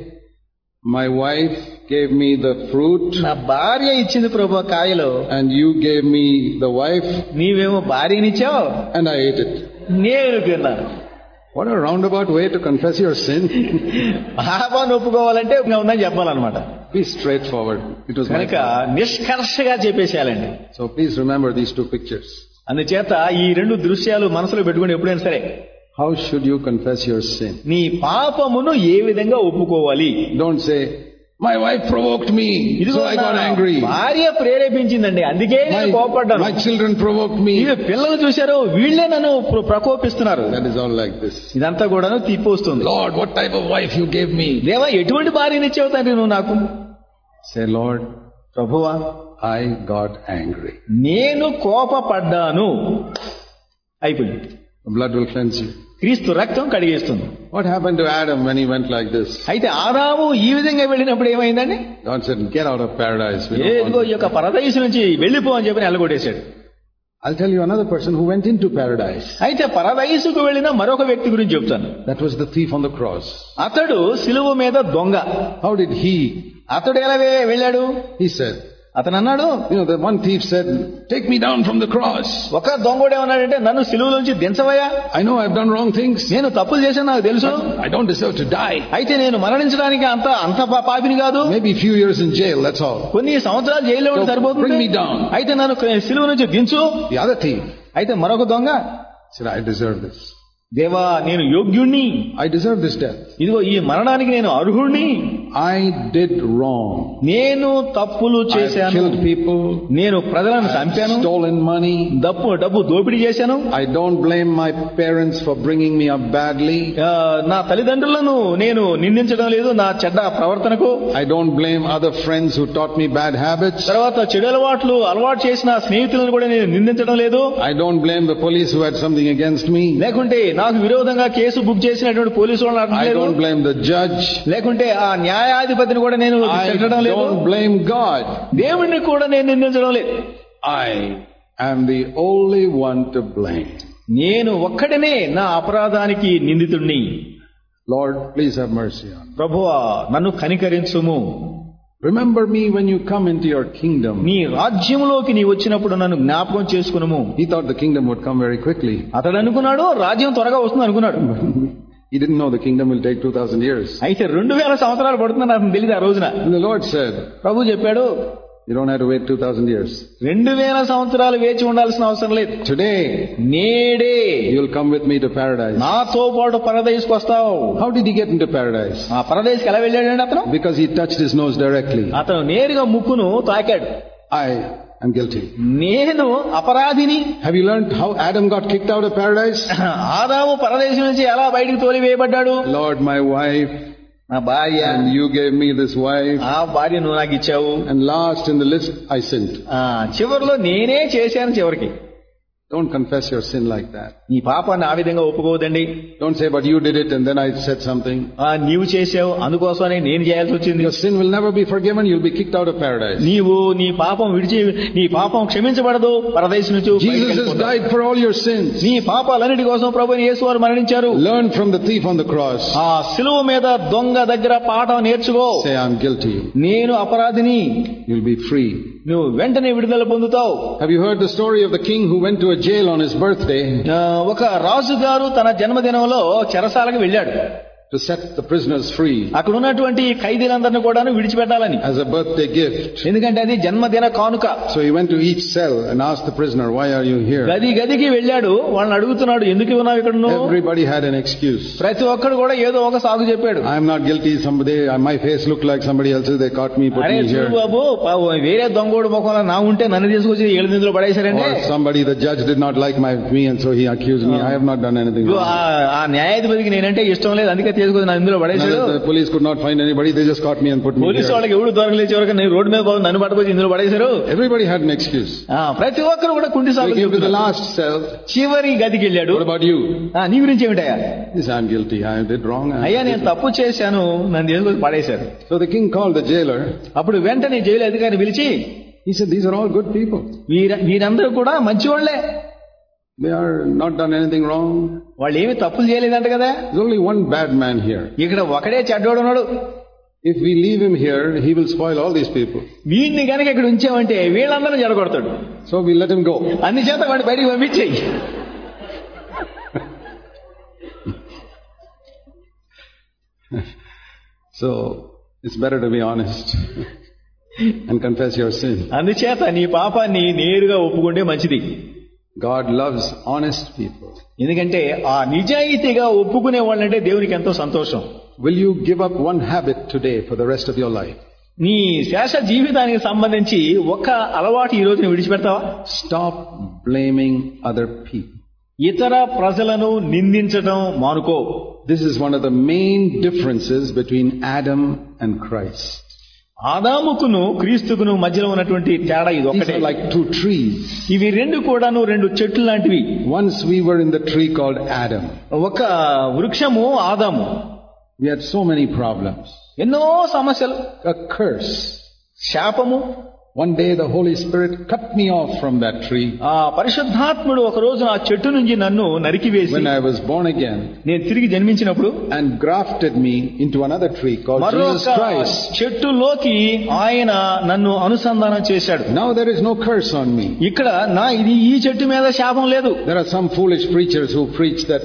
my wife gave me the fruit. నా భార్య ఇచ్చింది ప్రభువా కాయలు. And you gave me the wife. నీవేమో భార్యనిచ్చావు. And I ate it. నేను తిన్నాను. What a roundabout way to confess your sin. పాపాన్ని ఒప్పుకోవాలంటే ఉందని చెప్పాలన్నమాట. Be straightforward. It was కనుక నిష్కర్షగా చెప్పేసేయాలండి. So please remember these 2 pictures. అందుచేత ఈ 2 దృశ్యాలు మనసులో పెట్టుకుని ఎప్పుడైనా సరే. How should you confess your sin? నీ పాపమును ఏ విధంగా ఒప్పుకోవాలి? Don't say, my wife provoked me, so I got angry. భార్య ప్రేరేపించిందండి, అందుకే నేను కోపడ్డాను. My children provoked me. పిల్లలు చూశారు, వీళ్ళే నన్ను ప్రకోపిస్తున్నారు. That is all like this. ఇదంతా కూడాను తిప్పి వస్తుంది. Lord, what type of wife you gave me? దేవా ఎటువంటి భార్యనిచ్చావు తండ్రి నువ్వు నాకు? Say, Lord, ప్రభువా I got angry. నేను కోపపడ్డాను. అయిపోయింది. The blood will cleanse you. క్రీస్తు రక్తం కడిగేస్తుంది. What happened to Adam when he went like this? అయితే ఆదాము ఈ విధంగా వెళ్ళినప్పుడు ఏమైందండి? God said, get out of paradise. ఏదో ఈ యొక్క పరదైసు నుంచి వెళ్ళిపో అని చెప్పి ఎల్లగొట్టేశాడు. I'll tell you another person who went into paradise. అయితే పరదైసుకు వెళ్ళిన మరొక వ్యక్తి గురించి చెప్తాను. That was the thief on the cross. అతడు సిలువ మీద దొంగ. How did అతడు ఎలా వెళ్ళాడు? He said, అతను అన్నాడు, the one thief said, take me down from the cross. ఒక దొంగోడు ఏమన్నాడంటే, నన్ను సిలువలోంచి దించవయ్యా. I know I've done wrong things. నేను తప్పులు చేశాను, నాకు తెలుసు. I don't deserve to die. అయితే నేను మరణించడానికి అంత పాపిని కాదు. Maybe few years in jail, that's all. కొన్ని సంవత్సరాలు జైల్లో ఉంటే సరిపోతుంది. Bring me down. అయితే నన్ను సిలువ నుంచి దించు. The other thief అయితే మరొక దొంగ said, I deserve this. దేవా నేను యోగ్యుణ్ణి. I deserve this death. ఇదిగో ఈ మరణానికి నేను అర్హుణ్ణి. I did wrong. నేను తప్పులు I చేశాను, killed people. నేను ప్రజలను చంపాను, Stolen money. డబ్బు దోపిడీ చేశాను. I don't blame my parents for bringing me up badly. నా తల్లిదండ్రులను నేను నిందించడం లేదు నా చెడ్డ ప్రవర్తనకు. I don't blame other friends who taught me bad habits. తర్వాత చెడు అలవాటు చేసిన స్నేహితులను కూడా నేను నిందించడం లేదు. I don't blame the police who had something against me. లేకుంటే నాకు విరోధంగా కేసు బుక్ చేసినటువంటి పోలీసు వాళ్ళని I don't blame the judge. లేకుంటే ఆ న్యాయాధిపతిని కూడా నేను తిట్టడం లేదు. I don't blame God. దేవుణ్ణి కూడా నేను నిందించడం లేదు. I am the only one to blame. నేను ఒక్కడనే నా అపరాధానికి నిందితుడిని. Lord, please have mercy on me. ప్రభువా నన్ను కనికరించుము. Remember me when you come into your kingdom. నీ రాజ్యంలోకి నీ వచ్చినప్పుడు నన్ను జ్ఞాపకం చేసుకునుము. He thought the kingdom would come very quickly. అతడు అనుకున్నాడు రాజ్యం త్వరగా వస్తుంది అనుకున్నాడు. He didn't know the kingdom will take 2000 years. అయితే 2000 సంవత్సరాలు పడుతుందని అతను తెలియదు ఆ రోజున. And the Lord said, ప్రభు చెప్పాడు, you don't have to wait 2000 years. 2000 సంవత్సరాలు వేచి ఉండాల్సిన అవసరం లేదు. Today, నేడే you'll come with me to paradise. నాతో పాటు పరదేశ్ కు వస్తావు. How did he get into paradise? ఆ పరదేశ్ కి ఎలా వెళ్ళాడండి అతను? Because he touched his nose directly. అతను నేరుగా ముక్కును తాకాడు. I am guilty. నేను అపరాధిని. Have you learned how Adam got kicked out of paradise? ఆదాము పరదేశం నుంచి ఎలా బయటికి తోలివేయబడ్డాడు? Lord, my wife, నా భార్య, and you gave me this wife. ఆ భార్య నువ్వు నాకు ఇచ్చావు. And last in the list, I sinned. చివరిలో నేనే చేశాను. చివరికి don't confess your sin like that. నీ పాపాన్ని ఆ విధంగా ఒప్పుకోవద్దండి. Don't say, but you did it and then I said something. నీవు చేసావు అందుకోసమనే నేను చేయాల్సి వచ్చింది. Your sin will never be forgiven. You'll be kicked out of paradise. నీవు నీ పాపం క్షమించబడదు, పరదేశం నుంచి. Jesus has died for all your sins. నీ పాపాలన్నిటి కోసం ప్రభువైన యేసువారు మరణించారు. Learn from the thief on the cross. ఆ సిలువ మీద దొంగ దగ్గర పాఠం నేర్చుకో. Say, I'm guilty. నేను అపరాధిని. You'll be free. నువ్వు వెంటనే విడుదల పొందుతావు. Have you heard the story of the king who went to a jail on his birthday? ఒక రాజుగారు తన జన్మదినంలో చెరసాలకు వెళ్ళాడు. To set the prisoners free. అక్కడ ఉన్నటువంటి ఖైదీలందరినీ కూడా విడిచిపెట్టాలని. As a birthday gift. ఎందుకంటే అది జన్మదిన కానుక. So he went to each cell and asked the prisoner, why are you here? గదికి వెళ్ళాడు. వాళ్ళని అడుగుతున్నాడు, ఎందుకు ఉన్నావు ఇక్కడ నువ్వు? Everybody had an excuse. ప్రతి ఒక్కడు కూడా ఏదో ఒక సాగు చెప్పాడు. I am not guilty. My face looked like somebody else's. They caught me, put me here. బాబు, వేరే దొంగోడు ముఖంలో నా ఉంటే నన్ను తీసుకొచ్చి 7 నిందులు పడేశారండి. Or somebody, the judge did not like me and so he accused me. I have not done anything wrong. ఆ న్యాయాధిపతికి నేనంటే ఇష్టం లేదు, అందుకే తీసుకొచ్చి ఇందులో పడేశాడు. The police could not find anybody. They just caught me and put me here. Police వాళ్ళకి ఎవడు దొరకలేదు. చివరికి నేను రోడ్డు మీద నన్ను పట్టుకొచ్చి ఇందులో పడేశారు. Everybody had an excuse. ప్రతి ఒక్కరు కూడా కుంటి సాగులు to the last cell. చివరి గదికి వెళ్ళాడు. What about you? నీ గురించి ఏమిటయ్యా? Yes, I am guilty. I did wrong. అయ్యా నేను తప్పు చేశాను, నన్ను తీసుకొచ్చి పడేశారు. So the king called the jailer. అప్పుడు వెంటనే జైలు అధికారిని పిలిచి, he said, these are all good people. వీరందరూ కూడా మంచివాళ్లే. They are not done anything wrong. వాళ్ళు ఏమి తప్పులు చేయలేదంట కదా. There's only one bad man here. ఇక్కడ ఒకడే చెడ్డోడు ఉన్నాడు. If we leave him here, he will spoil all these people. వీడిని కనుక ఇక్కడ ఉంచామంటే వీళ్ళందరూ జడగొడతాడు. So we let him go. అందుచేత వాడిని బయటికి పంపించేయి. So it's better to be honest and confess your sin. అందుచేత నీ పాపాన్ని నేరుగా ఒప్పుకుంటే మంచిది. God loves honest people. ఎందుకంటే ఆ నిజాయితీగా ఒప్పుకునే వాళ్ళంటే దేవునికి ఎంతో సంతోషం. Will you give up one habit today for the rest of your life? నీ శేష జీవితానికి సంబంధించి ఒక అలవాటు ఈ రోజు విడిచిపెడతావా? Stop blaming other people. ఇతర ప్రజలను నిందించడం మానుకో. This is one of the main differences between Adam and Christ. ఆదాముకును క్రీస్తుకును మధ్యలో ఉన్నటువంటి తేడా ఇది ఒకటే. These are like two trees. ఇవి రెండు కూడాను రెండు చెట్లు లాంటివి. Once we were in the tree called Adam. ఒక వృక్షము ఆదాము. We had so many problems. ఎన్నో సమస్యలు. A curse. శాపము. One day the Holy Spirit cut me off from that tree. పరిశుద్ధాత్ముడు ఒక రోజు ఆ చెట్టు నుంచి నన్ను నరికివేసి, when I was born again, నేను తిరిగి జన్మించినప్పుడు, and grafted me into another tree called Jesus Christ. చెట్టులోకి ఆయన నన్ను అనుసంధానం చేశాడు. Now there is no curse on me. ఇక్కడ ఈ చెట్టు మీద శాపం లేదు. There are some foolish preachers who preach that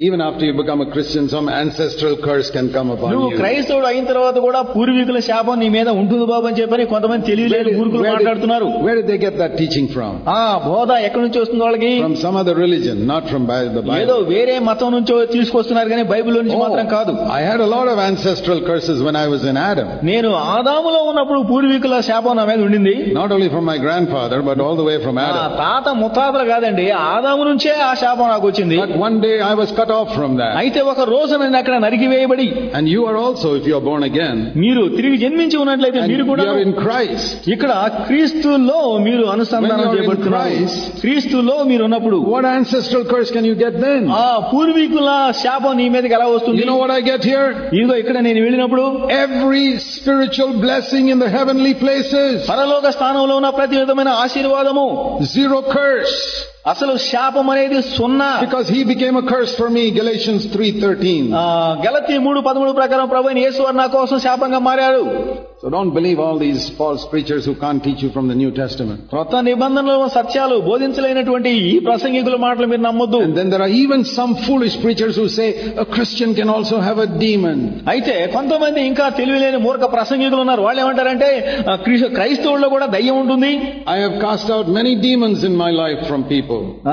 Even after you become a Christian, some ancestral curse can come upon నువ్వు you. క్రైస్తవుడు అయిన తర్వాత కూడా పూర్వీకుల శాపం నీ మీద ఉంటుంది బాబు అని చెప్పని కొంతమంది తెలియలేదు మూర్ఖులు మాట్లాడుతున్నారు. Where did they get that teaching from? ఆ బోధ ఎక్కడి నుంచి వస్తుంది వాళ్ళకి? From some other religion, not from the Bible. ఏదో వేరే మతం నుంచో తీసుకొస్తున్నారు కానీ బైబిల్ నుంచి మాత్రం కాదు. I had a lot of ancestral curses when I was in Adam. నేను ఆదాములో ఉన్నప్పుడు పూర్వీకుల శాపం నా మీద ఉండింది. Not only from my grandfather, but all the way from Adam. తాత ముత్తాతలు కాదండి, ఆదాము నుంచే ఆ శాపం నాకు వచ్చింది. But one day I was cut off from that. అయితే ఒక రోజు నేను అక్కడ నరికివేయబడి. And you are also, if you are born again, మీరు తిరిగి జన్మించి ఉన్నట్లయితే మీరు కూడా you are in Christ. ఇక్కడ క్రీస్తులో మీరు అనుసంధానం చేయబడుతున్నారు. క్రీస్తులో మీరు ఉన్నప్పుడు what ancestral curse can you get then? ఆ పూర్వీకుల శాపం నీ మీదకి ఎలా వస్తుంది? You know what I get here? ఇదిగో ఇక్కడ నేను వెళ్ళినప్పుడు every spiritual blessing in the heavenly places, పరలోక స్థానంలో ఉన్న ప్రతి విధమైన ఆశీర్వాదము, zero curse. అసలు శాపం అనేది సున్నా. Because he became a curse for me, Galatians 3:13. గలతీ 3:13 ప్రకారం ప్రభువైన యేసు నా కోసం శాపంగా మారాడు. So don't believe all these false preachers who can't teach you from the New Testament. కొత్త నిబంధనలో సత్యాలు బోధించలేనటువంటి ఈ ప్రసంగికుల మాటలు మీరు నమ్మొద్దు. And then there are even some foolish preachers who say a Christian can also have a demon. అయితే కొంతమంది ఇంకా తెలివిలేని మూర్ఖ ప్రసంగికులు ఉన్నారు. వాళ్ళు ఏమంటారంటే క్రైస్తవుల్లో కూడా దయ్యం ఉంటుంది. I have cast out many demons in my life from people.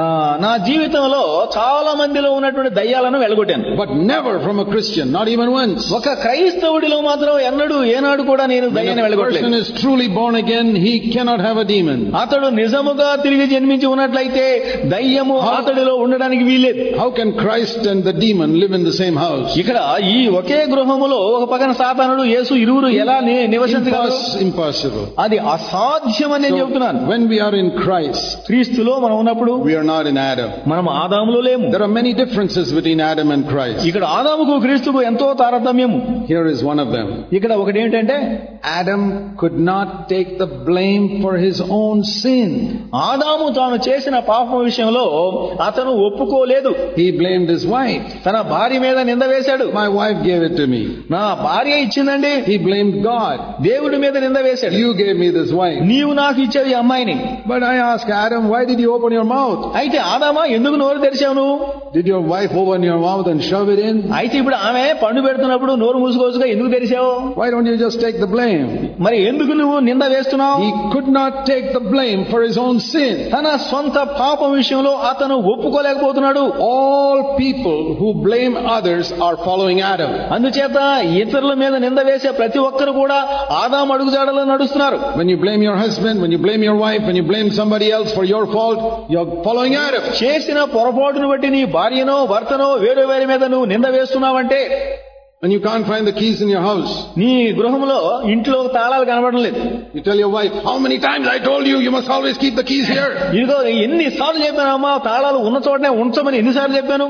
నా జీవితంలో చాలా మందిలో ఉన్నటువంటి దయ్యాలను వెళ్ళగొట్టాను. But never from a Christian, not even once. ఒక క్రైస్తవుడిలో మాత్రం ఏనాడు కూడా నేను దయ్యాన్ని వెళ్ళగొట్టలేదు. When a person is truly born again, he cannot have a demon. అతడు నిజముగా తిరిగి జన్మించి ఉన్నట్లయితే దయ్యము అతడిలో ఉండడానికి వీల్లేదు. How can Christ and the demon live in the same house? ఇక్కడ ఈ ఒకే గృహములో ఒక పక్కన సాతానుడు యేసు ఇరువురు ఎలా నివసించగలరు? Impossible. అది అసాధ్యమని నేను చెప్తున్నాను. When we are in Christ, క్రీస్తులో మనం ఉన్నప్పుడు we are not in Adam. మనం ఆదాములో లేము. There are many differences between Adam and Christ. ఇక్కడ ఆదాముకు క్రీస్తుకు ఎంతో తారతమ్యము. Here is one of them. ఇక్కడ ఒకటి ఏంటంటే Adam could not take the blame for his own sin. ఆదాము తాను చేసిన పాపం విషయంలో అతను ఒప్పుకోలేదు. He blamed his wife. తన భార్య మీద నింద వేశాడు. My wife gave it to me. నా భార్య ఇచ్చిందండి. He blamed God. దేవుడి మీద నింద వేశాడు. You gave me this wife. నీవు నాకు ఇచ్చావు ఈ అమ్మాయిని. But I asked Adam, why did you open your mouth? అయితే ఆదామా ఎందుకు నోరు తెరిచావు నువ్వు? Did your wife open your mouth and shove it in? అయితే ఇప్పుడు ఆమె పండు పెడుతున్నప్పుడు నోరు మూసుకోవచ్చుగా, ఎందుకు తెరిచావు? Why don't you just take the blame? మరి ఎందుకు నువ్వు నింద వేస్తున్నావు? He could not take the blame for his own sin. తన సొంత పాపం విషయంలో అతను ఒప్పుకోలేకపోతున్నాడు. All people who blame others are following Adam. అందుచేత ఇతరుల మీద నింద వేసే ప్రతి ఒక్కరు కూడా ఆదాము అడుగుజాడలో నడుస్తున్నారు. When you blame your husband, when you blame your wife, when you blame somebody else for your fault, you're following Adam. చేసిన పొరపాటును బట్టి నీ భార్యనో భర్తనో వేరే మీద నువ్వు నింద వేస్తున్నావంటే, when you can't find the keys in your house, నీ గృహంలో ఇంట్లో తాళాలు కనబడడం లేదు, you tell your wife, how many times I told you, you must always keep the keys here. ఇదిగో ఎన్నిసార్లు చెప్పానమ్మా తాళాలు ఉన్న చోటనే ఉంచమని ఎన్నిసార్లు చెప్పాను?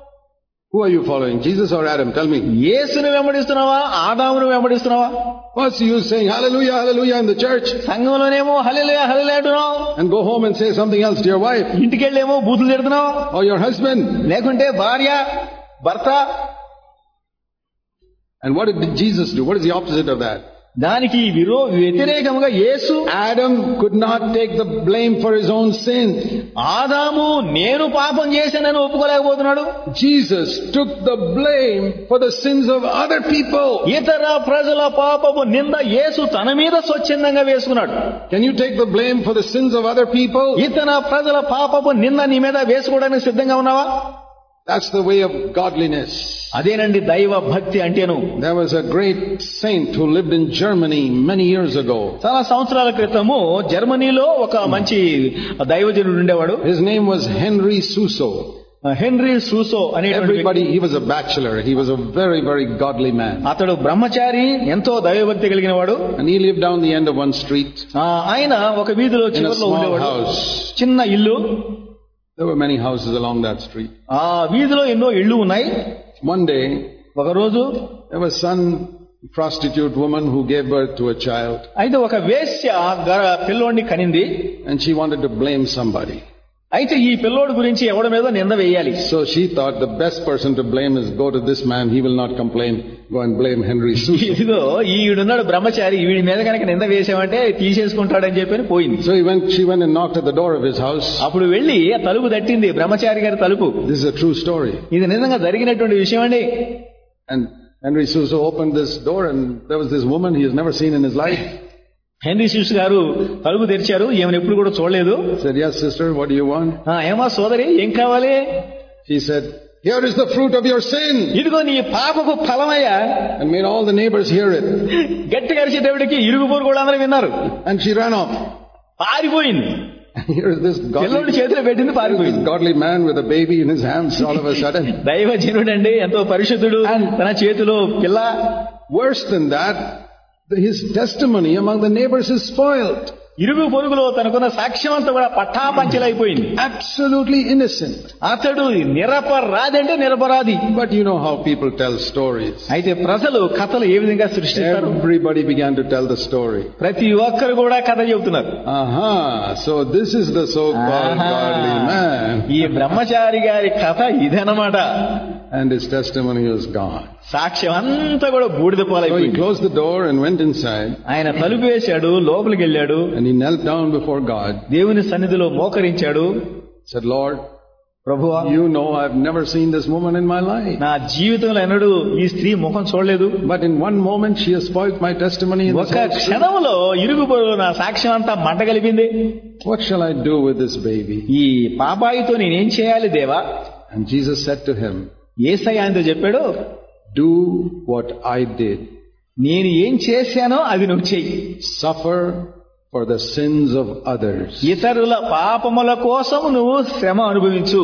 Who are you following, Jesus or Adam? Tell me. యేసును వెంబడిస్తున్నావా ఆదామును వెంబడిస్తున్నావా? What's you saying hallelujah hallelujah in the church సంఘంలోనేమో హల్లెలూయా హల్లెలూయా అంటున్నావు, and go home and say something else to your wife ఇంటికెళ్ళేమో బూతులు తిడుతున్నావు, or your husband? లేకుంటే భార్య భర్త. And what did Jesus do? What is the opposite of that? దానికి వ్యతిరేకంగా యేసు, Adam could not take the blame for his own sin. ఆదాము నేను పాపం చేశానని ఒప్పుకోలేకపోతున్నాడు. Jesus took the blame for the sins of other people. ఇతర ప్రజల పాపము నింద యేసు తన మీద స్వచ్ఛందంగా వేసుకున్నాడు. Can you take the blame for the sins of other people? ఇతర ప్రజల పాపము నింద నీ మీద వేసుకోవడానికి సిద్ధంగా ఉన్నావా? That's the way of godliness. అదేనండి దైవ భక్తి అంటేను. There was a great saint who lived in Germany many years ago. చాలా సంవత్సరాల క్రితము జర్మనీలో ఒక మంచి దైవజనుడు ఉండేవాడు. His name was Henry Suso. Henry Suso అనేటువంటి, he was a bachelor. He was a very very godly man. అతడు బ్రహ్మచారి, ఎంతో దైవభక్తి కలిగిన వాడు. And he lived down the end of one street. ఆయన ఒక వీధిలో చివరిలో ఉండేవాడు. చిన్న ఇల్లు. There were many houses along that street. ఆ వీధిలో ఎన్నో ఇళ్ళు ఉన్నాయి. One day, ఒక రోజు, there was some prostitute woman who gave birth to a child. అయితే ఒక వేశ్య పిల్లోడిని కనింది. And she wanted to blame somebody. అయితే ఈ పిల్లోడు గురించి ఎవడి మీద నింద వేయాలి. So she thought the best person to blame is go to this man, he will not complain, go and blame Henry Suso. ఇదిగో ఈడున్నాడు బ్రహ్మచారి, వీడి మీద కనుక నింద వేసామంటే తీసేసుకుంటాడని చెప్పని పోయింది. So she went and knocked at the door of his house. అప్పుడు వెళ్లి ఆ తలుపు తట్టింది, బ్రహ్మచారి గారి తలుపు. This is a true story. ఇది నిజంగా జరిగినటువంటి విషయం అండి. And Henry Suso opened this door and there was this woman he has never seen in his life. Henry Suso గారు తలుపు తెరిచారు, ఏమని ఎప్పుడు కూడా చూడలేదు. Said, yes sister, what do you want? ఏమా సోదరి, ఏం కావాలి? She said, here is the fruit of your sin. ఇదిగో నీ పాపపు ఫలమయ్యా. And made all the neighbors hear it. గట్టిగా అరిచేటప్పటికి ఇరుగు పొరుగు కూడా అందరూ విన్నారు. And she ran off. పారిపోయింది. Here is this పిల్లోడి చేతిలో పెట్టింది, పారిపోయింది. godly man with a baby in his hands all of a sudden. దైవజనుడండి, ఎంతో పరిశుద్ధుడు, తన చేతిలో పిల్ల. Worse than that, his testimony among the neighbors is spoiled. ఇరుగు పొరుగులో తనకున్న సాక్ష్యం అంతా కూడా పట్టాపంచలైపోయింది. Absolutely innocent. అతడు నిరపరాధి అంటే నిరపరాధి. But you know how people tell stories. అయితే ప్రజలు కథలు ఏ విధంగా సృష్టిస్తారు? Everybody began to tell the story. ప్రతి ఒక్కరు కూడా కథ చెబుతున్నారు. So this is the so-called godly man. ఈ బ్రహ్మచారి గారి కథ ఇదన్నమాట. And his testimony was gone. సాక్ష్యం అంతా కూడా బూడిద పాలైపోయింది. So he closed the door and went inside. ఆయన తలుపు వేశాడు, లోపలికి వెళ్ళాడు. And he knelt down before God. దేవుని సన్నిధిలో మోకరించాడు. Said, Lord, ప్రభువా, you know I've never seen this woman in my life. నా జీవితంలో ఎన్నడూ ఈ స్త్రీ ముఖం చూడలేదు. But in one moment she has spoiled my testimony. ఒక క్షణంలో ఇరుగు పొరుగు నా సాక్ష్యం అంతా మంట కలిపింది. What shall I do with this baby? ఈ పాపాయితో నేనేం చేయాలి దేవా? And Jesus said to him, యేసయ్య ఆయనతో చెప్పాడు, do what I did. నేను ఏం చేశానో అది నువ్వు చెయ్యి. Suffer for the sins of others. ఇతరుల పాపముల కోసం నువ్వు శ్రమ అనుభవించు.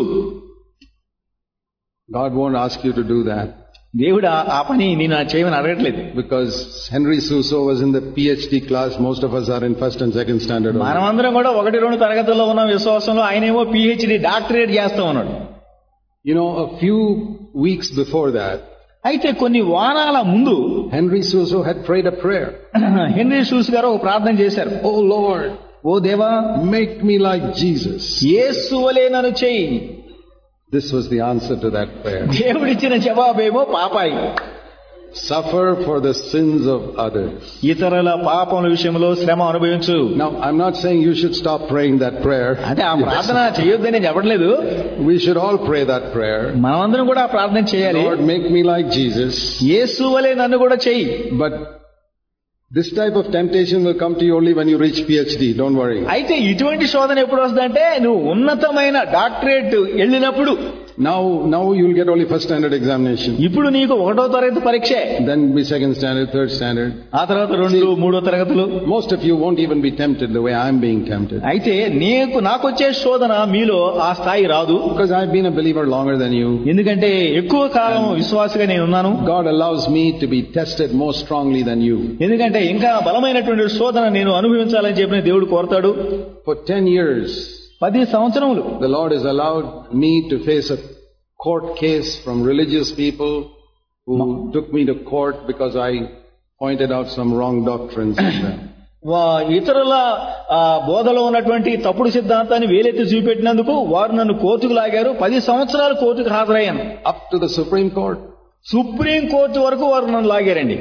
God won't ask you to do that. దేవుడు ఆ పని నేను చేయమని అడగట్లేదు. Because Henry Suso was in the PhD class, most of us are in first and second standard. మనమందరం కూడా 1-2 తరగతుల్లో ఉన్న విశ్వాసంలో, ఆయనేమో PhD డాక్టరేట్ చేస్తా ఉన్నాడు. You know, a few weeks before that, అయితే కొన్ని వారాల ముందు Henry Suso had prayed a prayer. Henry Suso గారు ఒక ప్రార్థన చేశారు. Oh Lord, ఓ దేవా, make me like Jesus. యేసు వలె నన్ను చెయ్యి. This was the answer to that prayer. దేవుడిచ్చిన జవాబేమో పాపాయి. Suffer for the sins of others. ఇతరుల పాపముల విషయంలో శ్రమ అనుభవించు. Now, I'm not saying you should stop praying that prayer. అంటే ఆ ప్రార్థన చేయొద్దని నేను చెప్పట్లేదు. We should all pray that prayer. మనమందరం కూడా ఆ ప్రార్థన చేయాలి. Lord, make me like Jesus. యేసు వలె నన్ను కూడా చెయ్యి. But this type of temptation will come to you only when you reach PhD. Don't worry. అయితే ఇటువంటి శోధన ఎప్పుడు వస్తుందంటే నువ్వు ఉన్నతమైన డాక్టరేట్ వెళ్ళినప్పుడు. Now you'll get only first standard examination. ఇప్పుడు నీకు 1వ తరగతి పరీక్షే. Then be second standard, third standard. ఆ తర్వాత 2, 3 తరగతులు. Most of you won't even be tempted the way I'm being tempted. అయితే నాకొచ్చే శోధన మీలో ఆ స్థాయి రాదు. Because I've been a believer longer than you. ఎందుకంటే ఎక్కువ కాలం విశ్వాసిగా నేను ఉన్నాను. God allows me to be tested more strongly than you. ఎందుకంటే ఇంకా బలమైనటువంటి శోధన నేను అనుభవించాలని చెప్పి దేవుడు కోరుతాడు. For 10 years, 10 సంవత్సరములు the Lord has allowed me to face a court case from religious people who took me to court because I pointed out some wrong doctrines in them. ఇతరుల బోధలో ఉన్నటువంటి తప్పుడు సిద్ధాంతాన్ని వేలెత్తి చూపెట్టినందుకు వారు నన్ను కోర్టుకు లాగారు. 10 సంవత్సరాలు కోర్టుకు హాజరయ్యాను. Up to the Supreme Court. Supreme court వరకు వారు నన్ను లాగారండి.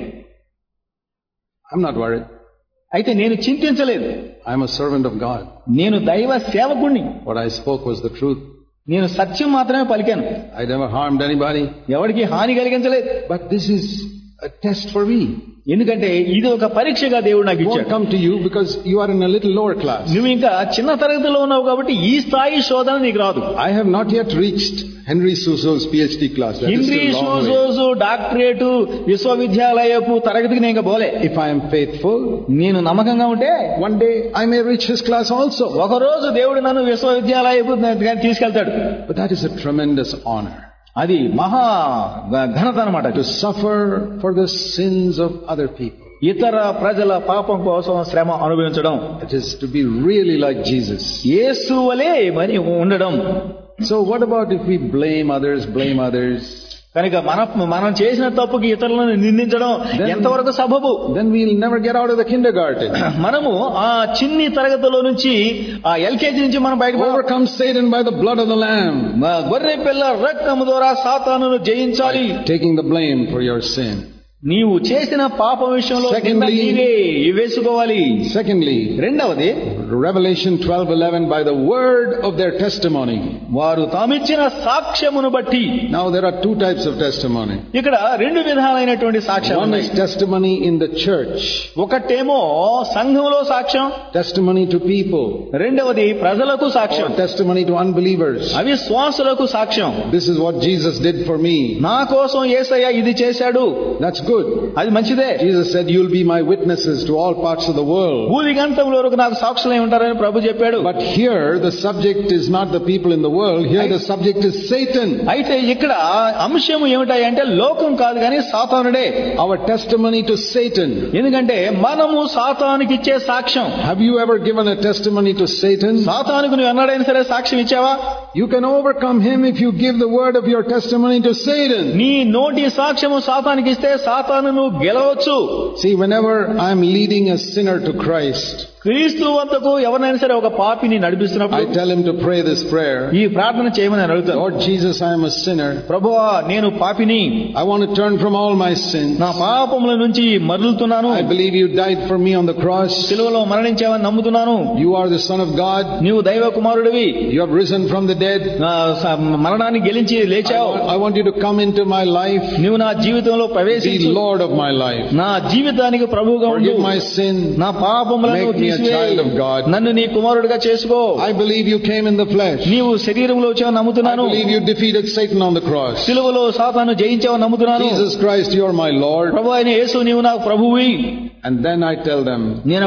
I'm not worried. అయితే నేను చింతించలేదు. I'm a servant of God. నేను దైవ సేవకుణ్ణి. What I spoke was the truth. నేను సత్యం మాత్రమే పలికాను. I never harmed anybody. ఎవరికి హాని కలిగించలేదు. But this is a test for me. ఎందుకంటే ఇది ఒక పరీక్షగా దేవుడు నాకు ఇచ్చాడు. Won't come to you because you are in a little lower class. నువ్వు ఇంకా చిన్న తరగతిలో ఉన్నావు కాబట్టి ఈ స్థాయి శోధన నీకు రాదు. I have not yet reached Henry Suso's PhD class. Henry Suso doctorate విశ్వవిద్యాలయపు తరగతికి నేను ఇంకా పోలే. If I am faithful, నేను నమ్మకంగా ఉంటే one day I may reach his class also. ఒక రోజు దేవుడు నన్ను విశ్వవిద్యాలయపు తీసుకెళ్తాడు. But that is a tremendous honor. అది మహా ఘనత అన్నమాట. To suffer for the sins of other people. ఇతర ప్రజల పాపం కోసం శ్రమ అనుభవించడం. It is to be really like Jesus. యేసు వలె మరి ఉండడం. So what about if we blame others? కనుక మనం చేసిన తప్పుకి ఇతరులను నిందించడం ఎంతవరకు సబబు? Then we'll never get out of the kindergarten. మనము ఆ చిన్ని తరగతిలో నుంచి ఆ ఎల్కేజీ నుంచి మనం బయటకు Overcome Satan by the blood of the Lamb. గొర్రె పిల్ల రక్తము ద్వారా సాతానును జయించాలి. Taking the blame for your sin. నీవు చేసిన పాప విషయంలో నీవే వేసుకోవాలి. Secondly, రెండవది Revelation 12:11 by the word of their testimony. వారు తామిచ్చిన సాక్ష్యమును బట్టి. Now there are two types of testimony. ఇక్కడ రెండు విధాలైనటువంటి సాక్ష్యాలు ఉన్నాయి. One is testimony in the church. ఒకటేమో సంఘంలో సాక్ష్యం, testimony to people. రెండవది ప్రజలకు సాక్ష్యం, testimony to unbelievers. అవిశ్వాసులకు సాక్ష్యం. This is what Jesus did for me. నా కోసం యేసయ్య ఇది చేశాడు. That's good. అది మంచిదే. Jesus said, you'll be my witnesses to all parts of the world. భూదిగంతముల వరకు నాకు సాక్షులై ఉంటారని ప్రభు చెప్పాడు. But here the subject is not the people in the world. Here the subject is Satan. అయితే ఇక్కడ అంశం ఏమిటంటే లోకం కాదు కానీ సాతానుడే. Our testimony to Satan. ఎందుకంటే మనము సాతానుకి ఇచ్చే సాక్ష్యం. Have you ever given a testimony to Satan? సాతానుకు నువ్వు ఎన్నడైనా సరే సాక్ష్యం ఇచ్చావా? You can overcome him if you give the word of your testimony to Satan. నీ నోటి సాక్ష్యము సాతానుకి ఇస్తే సాతానును గెలవచ్చు. See, whenever I am leading a sinner to Christ, క్రీస్తు వద్దకు ఎవరైనా సరే ఒక పాపిని నడిపిస్తున్నప్పుడు I tell him to pray this prayer. ఈ ప్రార్థన చేయమని అడుగుతాను. Lord Jesus, I am a sinner. ప్రభువా నేను పాపిని. I want to turn from all my sins. నా పాపముల నుంచి మరలుతున్నాను. I believe you died for me on the cross. సిలువలో మరణించావని నమ్ముతున్నాను. You are the Son of God. నీవు దైవ కుమారుడివి. You have risen from the dead. మరణాన్ని గెలిచి లేచావు. I want you to come into my life. నీవు నా జీవితంలో ప్రవేశించు. Be Lord of my life. నా జీవితానికి ప్రభువుగా ఉండు. Forgive my sin. నా పాపములను తీసివేయి. నన్ను నీ కుమారుడిగా చేసుకో. I believe you came in the flesh. నీవు శరీరంలో వచ్చావని నమ్ముతున్నాను. I believe you defeated Satan on the cross. సిలువలో సాతాను జయించావని నమ్ముతున్నాను. Jesus Christ, you are my Lord. ప్రభువైన యేసు నీవు నాకు ప్రభువువి. And then I tell them,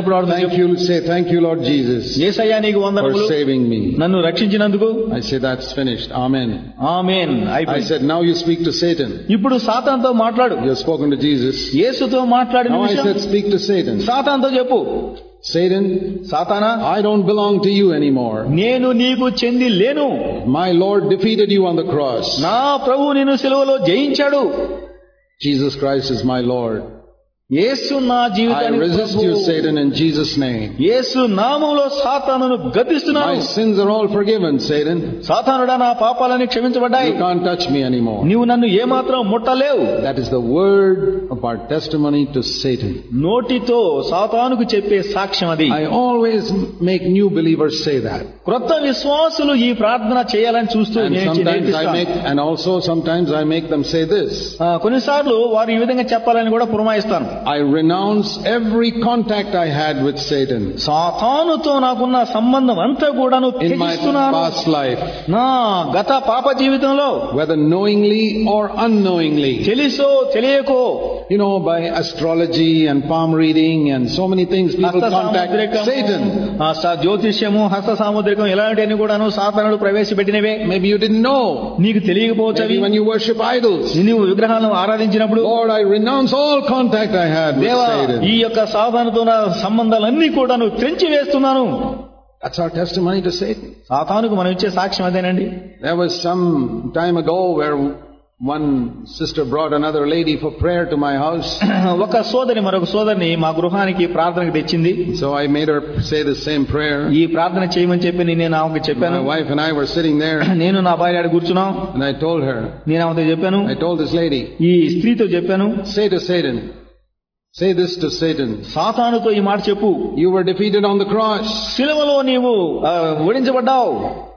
thank you Lord Jesus, యేసయ్యా నీకు వందనములు for saving me. నన్ను రక్షించినందుకు. I say that's finished. Amen. Amen. I said now you speak to Satan. ఇప్పుడు సాతానుతో మాట్లాడు. You have spoken to Jesus. యేసుతో మాట్లాడిన Now I విషయం. said speak to Satan. సాతానుతో చెప్పు. Satan, సాతానా, I don't belong to you anymore. నేను నీకు చెంది లేను. My Lord defeated you on the cross. నా ప్రభువు నిన్ను సిలువలో జయించాడు. Jesus Christ is my Lord. యేసు నా జీవితానికి I resist you, Satan, in Jesus' name. యేసు నామములో సాతానును గద్దిస్తున్నాను. My sins are all forgiven, Satan. సాతానుడా నా పాపాలన్నీ క్షమించబడ్డాయి. You can't touch me anymore. నీవు నన్ను ఏమాత్రం ముట్టలేవు. That is the word of our testimony to Satan. నోటితో సాతానుకు చెప్పే సాక్ష్యం అది. I always make new believers say that. క్రొత్త విశ్వాసులు ఈ ప్రార్థన చేయాలని చూస్తూ and also sometimes I make them say this. కొన్నిసార్లు వారు ఈ విధంగా చెప్పాలని కూడా పురమాయిస్తాను. I renounce every contact I had with Satan. సాతానుతో నాకున్న సంబంధం అంతా కూడాను త్యజిస్తున్నాను. In my past life. నా గత పాప జీవితంలో, whether knowingly or unknowingly. తెలుసో తెలియకో, you know, by astrology and palm reading and so many things people contact Satan. జ్యోతిష్యము, హస్త సాముద్రికం ఇలాంటివన్నీ కూడాను సాతానుడు ప్రవేశపెట్టినవే. Maybe you didn't know. నీకు తెలియకపోవచ్చు. When you worship idols. నీవు విగ్రహాలను ఆరాధించినప్పుడు, Lord, I renounce all contact I had with Satan. ఈ యొక్క సాతానుతో నా సంబంధాలన్నీ కూడాను త్రెంచి వేస్తున్నాను. That's our testimony to Satan. సాతానుకు మనం ఇచ్చే సాక్ష్యం అదేనండి. There was some time ago where one sister brought another lady for prayer to my house. ఒక సోదరి మరొక సోదరిని మా గృహానికి ప్రార్థనకు తెచ్చింది. So I made her say the same prayer. ఈ ప్రార్థన చేయమని చెప్పి నేను ఆమెకు చెప్పాను. My wife and I were sitting there. నేను నా భార్య ఆడ కూర్చున్నాం. And I told her. నేను ఆమెతో చెప్పాను. I told this lady. ఈ స్త్రీతో చెప్పాను. Say to Satan. Say this to Satan. సాతానుతో ఈ మాట చెప్పు. You were defeated on the cross. సిలువలో నీవు ఓడించబడ్డావు.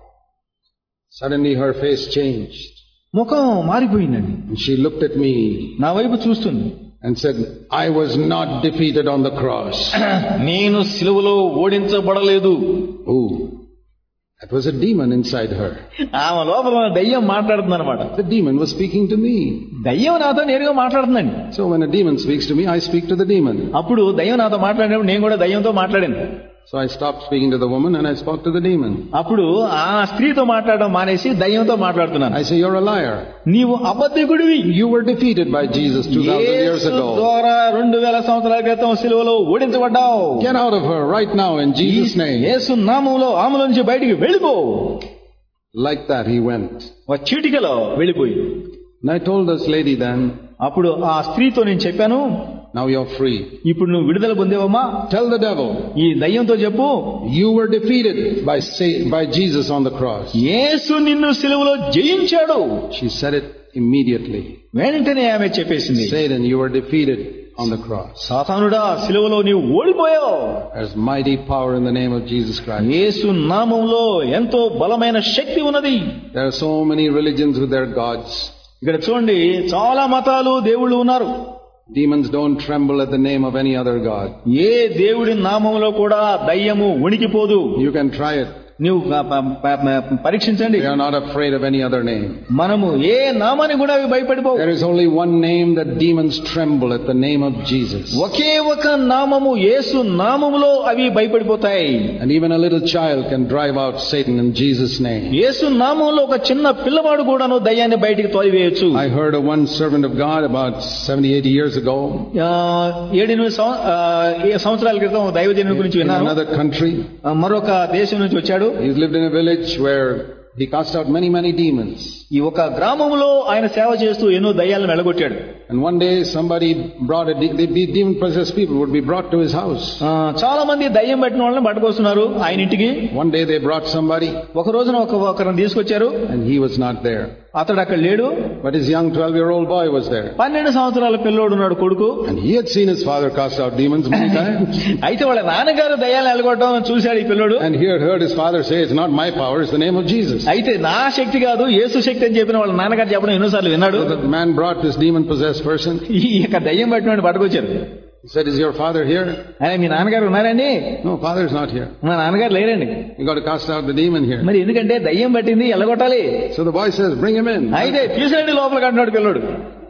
Suddenly her face changed. ముఖం మారిపోయిందండి. She looked at me. నా వైపు చూస్తుంది. And said, I was not defeated on the cross. నేను సిలువలో ఓడించబడలేదు. Oh. That was a demon inside her. ఆమె లోపల దయ్యం మాట్లాడుతుంది అన్నమాట. The demon was speaking to me. దయ్యం నాతో నేరుగా మాట్లాడుతుందండి. So when a demon speaks to me, I speak to the demon. అప్పుడు దయ్యం నాతో మాట్లాడినప్పుడు నేను కూడా దయ్యంతో మాట్లాడాను. So I stopped speaking to the woman and I spoke to the demon. అప్పుడు ఆ స్త్రీతో మాట్లాడడం మానేసి దయ్యంతో మాట్లాడుతున్నాను. I say, you're a liar. నీవు అబద్ధికుడివి. You were defeated by Jesus 2000 years ago. యేసు ద్వారా 2000 సంవత్సరాల క్రితం సిలువలో ఓడించబడ్డావు. Get out of her right now in Jesus name. యేసు నామములో ఆమె నుంచి బయటికి వెళ్ళిపో. Like that he went. ఒక చీటికలో వెళ్ళిపోయి. And I told this lady then, అప్పుడు ఆ స్త్రీతో నేను చెప్పాను, now you're free. ఇప్పుడు నువ్వు విడుదల పొందేవమ్మా, Tell the devil, ఈ దయ్యంతో చెప్పు, you were defeated by Jesus on the cross. యేసు నిన్ను సిలువలో జయించాడు. She said it immediately. వెంటనే ఆమె చెప్పేసింది, Satan, you were defeated on the cross. సాతానుడా, సిలువలో నీవు ఓడిపోయావు. There's mighty power in the name of Jesus Christ. యేసు నామములో ఎంతో బలమైన శక్తి ఉన్నది. There are so many religions with their gods. ఇక్కడ చూడండి, చాలా మతాలు, దేవుళ్ళు ఉన్నారు. Demons don't tremble at the name of any other god. ఏ దేవుడి నామములో కూడా దయ్యము వణికిపోదు. You can try it. నీవు పరీక్షించండి. They are not afraid of any other name. మనము ఏ నామానికి కూడా అవి భయపడిపోవు. There is only one name that demons tremble at, the name of Jesus. ఒకే ఒక నామము, యేసు నామములో అవి భయపడిపోతాయి. And even a little child can drive out Satan in Jesus' name. యేసు నామములో ఒక చిన్న పిల్లవాడు కూడాను దయ్యాన్ని బయటికి తోలివేయొచ్చు. I heard of one servant of God about 70-80 years ago. 7-8 సంవత్సరాల క్రితం దైవజనుడి గురించి విన్నాను. In another country. మరొక దేశం నుంచి వచ్చాడు. He's lived in a village where he cast out many demons. ఈ ఒక గ్రామంలో ఆయన సేవ చేస్తూ ఎన్నో దయ్యాలను వెళ్ళగొట్టాడు. And one day somebody brought demon possessed people would be brought to his house. చాలా మంది దయ్యం పట్టిన వాళ్ళని పట్టుకొస్తున్నారు ఆయన ఇంటికి. One day they brought somebody. ఒక రోజున ఒకరిని తీసుకొచ్చారు. And he was not there. అతడు అక్కడ లేడు. But his young 12-year-old boy was there. 12 సంవత్సరాల పిల్లోడు ఉన్నాడు, కొడుకు. And he had seen his father cast out demons many times. అయితే వాళ్ళ నాన్నగారు దయ్యాలను వెళ్ళగొట్టడం చూశాడు ఈ పిల్లోడు. And he had heard his father say, it's not my power, it's the name of Jesus. అయితే నా శక్తి కాదు, యేసు శక్తి అని చెప్పిన వాళ్ళ నాన్నగారు చెప్పడం ఎన్నోసార్లు విన్నాడు. So the man brought this demon possessed person. ఈ యొక్క దయ్యం పట్టినవాడిని పట్టుకొచ్చారు. He said, is your father here? ఆయన, మీ నాన్నగారు ఉన్నారండి? No, father is not here. మా నాన్నగారు లేరండి. You got to cast out the demon here. మరి ఎందుకంటే దయ్యం పట్టింది, ఎల్లగొట్టాలి. So the boy says, bring him in. అయితే తీసుకురండి లోపల కంటున్నాడు పిల్లోడు.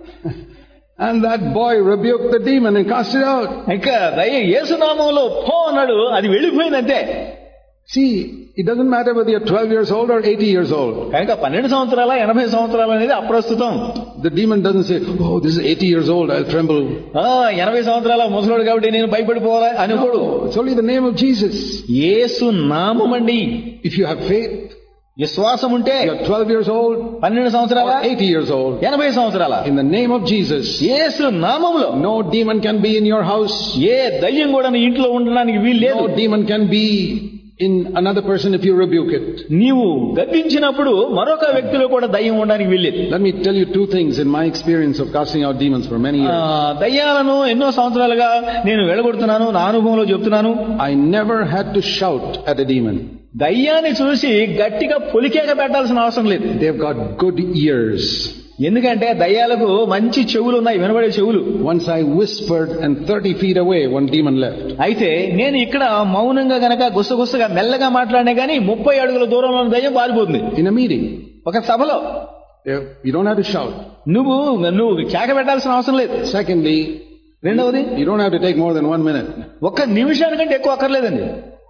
And that boy rebuked the demon and cast it out. ఇంకా దయ్యం యేసు నామములో పో అన్నాడు, అది వెళ్ళిపోయింది అంతే. See, it doesn't matter whether you're 12 years old or 80 years old. కనుక 12 సంవత్సరాల 80 సంవత్సరాలు అనేది అప్రస్తుతం. The demon doesn't say, oh, this is 80 years old, I'll tremble. 80 సంవత్సరాల ముసలోడు కాబట్టి నేను భయపడిపోవాలా అనుకోడు. It's only the name of Jesus. Yesu నామమండి. If you have faith, విశ్వాసం ఉంటే, you're 12 years old, 12 సంవత్సరాల, 80 years old, 80 సంవత్సరాల, in the name of Jesus, యేసు నామములో no demon can be in your house. ఏ దయ్యం కూడా నీ ఇంట్లో ఉండడానికి వీలు లేదు. No demon can be in another person if you rebuke it. నీవు గద్దించినప్పుడు మరొక వ్యక్తిలో కూడా దయ్యం ఉండడానికి వీల్లేదు. Let me tell you two things in my experience of casting out demons for many years. దయ్యాలను ఎన్నో సంవత్సరాలుగా నేను వెళ్ళగొడుతున్నాను, నా అనుభవంలో చెప్తున్నాను. I never had to shout at a demon. దయ్యాన్ని చూసి గట్టిగా పొలికేక పెట్టాల్సిన అవసరం లేదు. They've got good ears. ఎందుకంటే దయ్యాలకు మంచి చెవులు ఉన్నాయి, వినబడే చెవులు. Once I whispered and 30 feet away one demon left. అయితే నేను ఇక్కడ మౌనంగా గనక గుసగుసగా మెల్లగా మాట్లాడినా గానీ 30 అడుగుల దూరంలో ఉన్న దయ్యం పారిపోతుంది. In a meeting, ఒక సభలో you don't have to shout. నువ్వు కేక పెట్టాల్సిన అవసరం లేదు. Secondly, రెండవది, you don't have to take more than 1 minute. ఒక్క నిమిషానికంటే ఎక్కువ అక్కర్లేదండి.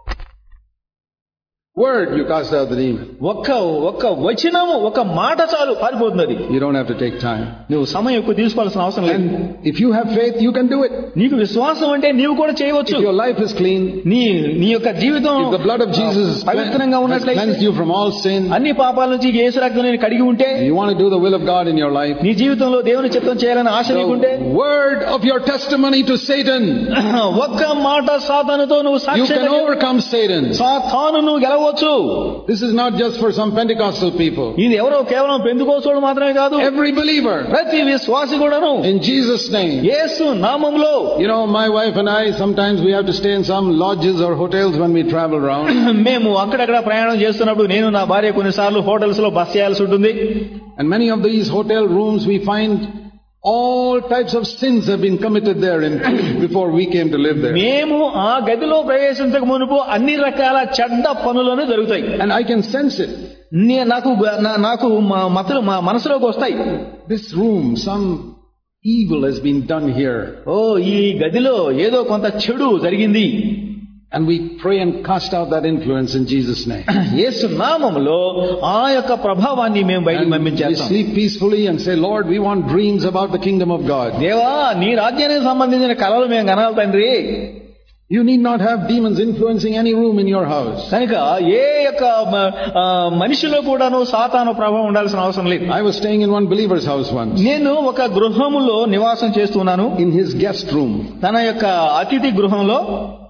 Word, you cast out the demon. ఒక్క వచనము, ఒక మాట చాలు, పారిపోతుంది. You don't have to take time. నువ్వు సమయం ఎక్కువ తీసుకోవాల్సిన అవసరం లేదు. And if you have faith, you can do it. నీకు విశ్వాసం అంటే నీవు కూడా చేయవచ్చు. If your life is clean, నీ యొక్క జీవితం, if the blood of Jesus పవిత్రంగా ఉన్నట్లయితే, cleansed you from all sin, అన్ని పాపాల నుంచి యేసు రక్తంలో కడిగి ఉంటే, you want to do the will of God in your life, నీ జీవితంలో దేవుని చిత్తం చేయాలని ఆశ నీకుంటే, word of your testimony to Satan, ఒక్క మాట సాతానుతో నువ్వు సాక్ష్యం, you can overcome Satan. సాతానును గెలవచ్చు. This is not just for some Pentecostal people. ఇది ఎవరో కేవలం పెంతెకోస్తోడు మాత్రమే కాదు, every believer, ప్రతి విశ్వాసి కూడాను, in Jesus name. యేసు నామములో. You know, my wife and I, sometimes we have to stay in some lodges or hotels when we travel around. మేము అక్కడక్కడ ప్రయాణం చేస్తున్నప్పుడు నేను నా భార్య కొన్నిసార్లు హోటల్స్ లో బస చేయాల్సి ఉంటుంది. And many of these hotel rooms we find all types of sins have been committed there before we came to live there. మేము ఆ గదిలో ప్రవేశించక మునుపు అన్ని రకాల చెడ్డ పనులను జరుగుతాయి. And I can sense it. నాకు మా మనసులోకి వస్తాయి. This room, some evil has been done here. ఈ గదిలో ఏదో కొంత చెడు జరిగింది. And we pray and cast out that influence in Jesus' name. యేసు నామములో ఆ యొక్క ప్రభావాన్ని మేము బయటికి పంపించేస్తాం. We sleep peacefully and say, Lord, we want dreams about the kingdom of God. దేవా, నీ రాజ్యానికి సంబంధించిన కలలు మేము కనాలి తండ్రి. You need not have demons influencing any room in your house. కనుక ఏ యొక్క మనిషిలో కూడాను సాతాను ప్రభావం ఉండాల్సిన అవసరం లేదు. I was staying in one believer's house once. నేను ఒక గృహములో నివాసం చేస్తున్నాను. In his guest room. తన యొక్క అతిథి గృహంలో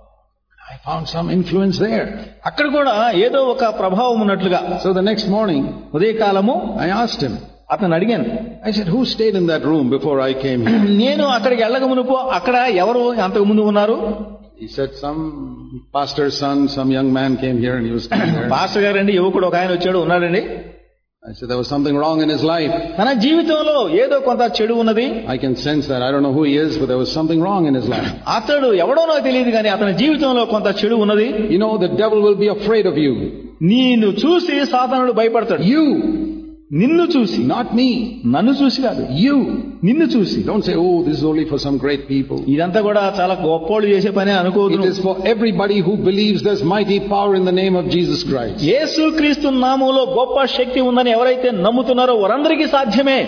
I found some influence there. అక్కడ కూడా ఏదో ఒక ప్రభావం ఉన్నట్లుగా. So the next morning, ఉదయకాలము I asked him. అతను అడిగాను. I said, who stayed in that room before I came here? నేను అక్కడికి వెళ్ళక మునుపు అక్కడ ఎవరు అంతకు ముందు ఉన్నారు? He said some pastor's son, some young man came here and he was staying there. Pastor గారండి, యువకుడు ఒక ఆయన వచ్చాడు, ఉన్నాడండి. I said there was something wrong in his life. తన జీవితంలో ఏదో కొంత చెడు ఉన్నది. I can sense that. I don't know who he is, but there was something wrong in his life. అతడు ఎవడో నాకు తెలియదు కానీ అతని జీవితంలో కొంత చెడు ఉన్నది. You know, the devil will be afraid of you. నిన్ను చూసి సాతానుడు భయపడతాడు. You, నిన్ను చూసి, not me. నన్ను చూసి కాదు, you, నిన్ను చూసి. Don't say, oh, this is only for some great people. ఇదంతా కూడా చాలా గొప్పోళ్ళు చేసే పని అనుకోవద్దు. It is for everybody who believes there's mighty power in the name of Jesus Christ. యేసుక్రీస్తు నామములో గొప్ప శక్తి ఉందని ఎవరైతే నమ్ముతున్నారో వారందరికీ సాధ్యమే.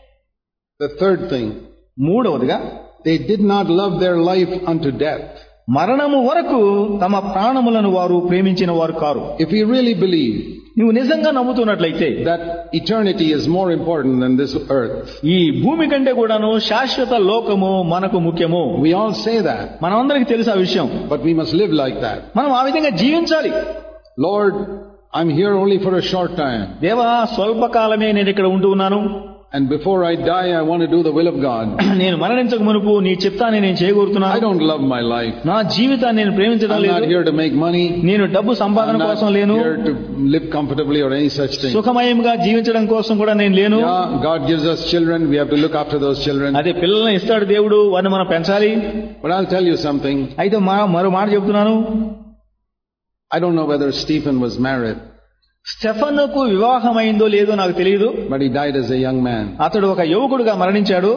The third thing, మూడవదిగా, they did not love their life unto death. మరణము వరకు తమ ప్రాణములను వారు ప్రేమించిన వారు కారు. If we really believe నువ్వు నిజంగా నమ్ముతున్నట్లయితే that eternity is more important than this earth, ఈ భూమి కంటే కూడాను శాశ్వత లోకము మనకు ముఖ్యము. we all say that, మనం అందరికీ తెలుసు ఆ విషయం. but we must live like that. మనం ఆ విధంగా జీవించాలి. Lord, I'm here only for a short time. దేవా, స్వల్పకాలమే నేను ఇక్కడ ఉంటూ ఉన్నాను. And before I die, I want to do the will of God. నేను మరణించక మునుపు నీ చిత్తాన్ని నేను చేయగోరుతున్నాను. I don't love my life. నా జీవితాన్ని నేను ప్రేమించడం I'm లేదు. not here to make money. నేను డబ్బు సంపాదన I'm కోసం not లేను. here to live comfortably or any such thing. సుఖమయంగా జీవించడం కోసం కూడా నేను లేను. Yeah, God gives us children. We have to look after those children. అదే పిల్లల్ని ఇస్తాడు దేవుడు, వారిని మనం పెంచాలి. But I'll tell you something. అయితే మరో మాట చెప్తున్నాను. I don't know whether Stephen was married. స్టెఫనుకు వివాహమైందో లేదో నాకు తెలియదు. But he died as a young man. అతడు ఒక యువకుడుగా మరణించాడు.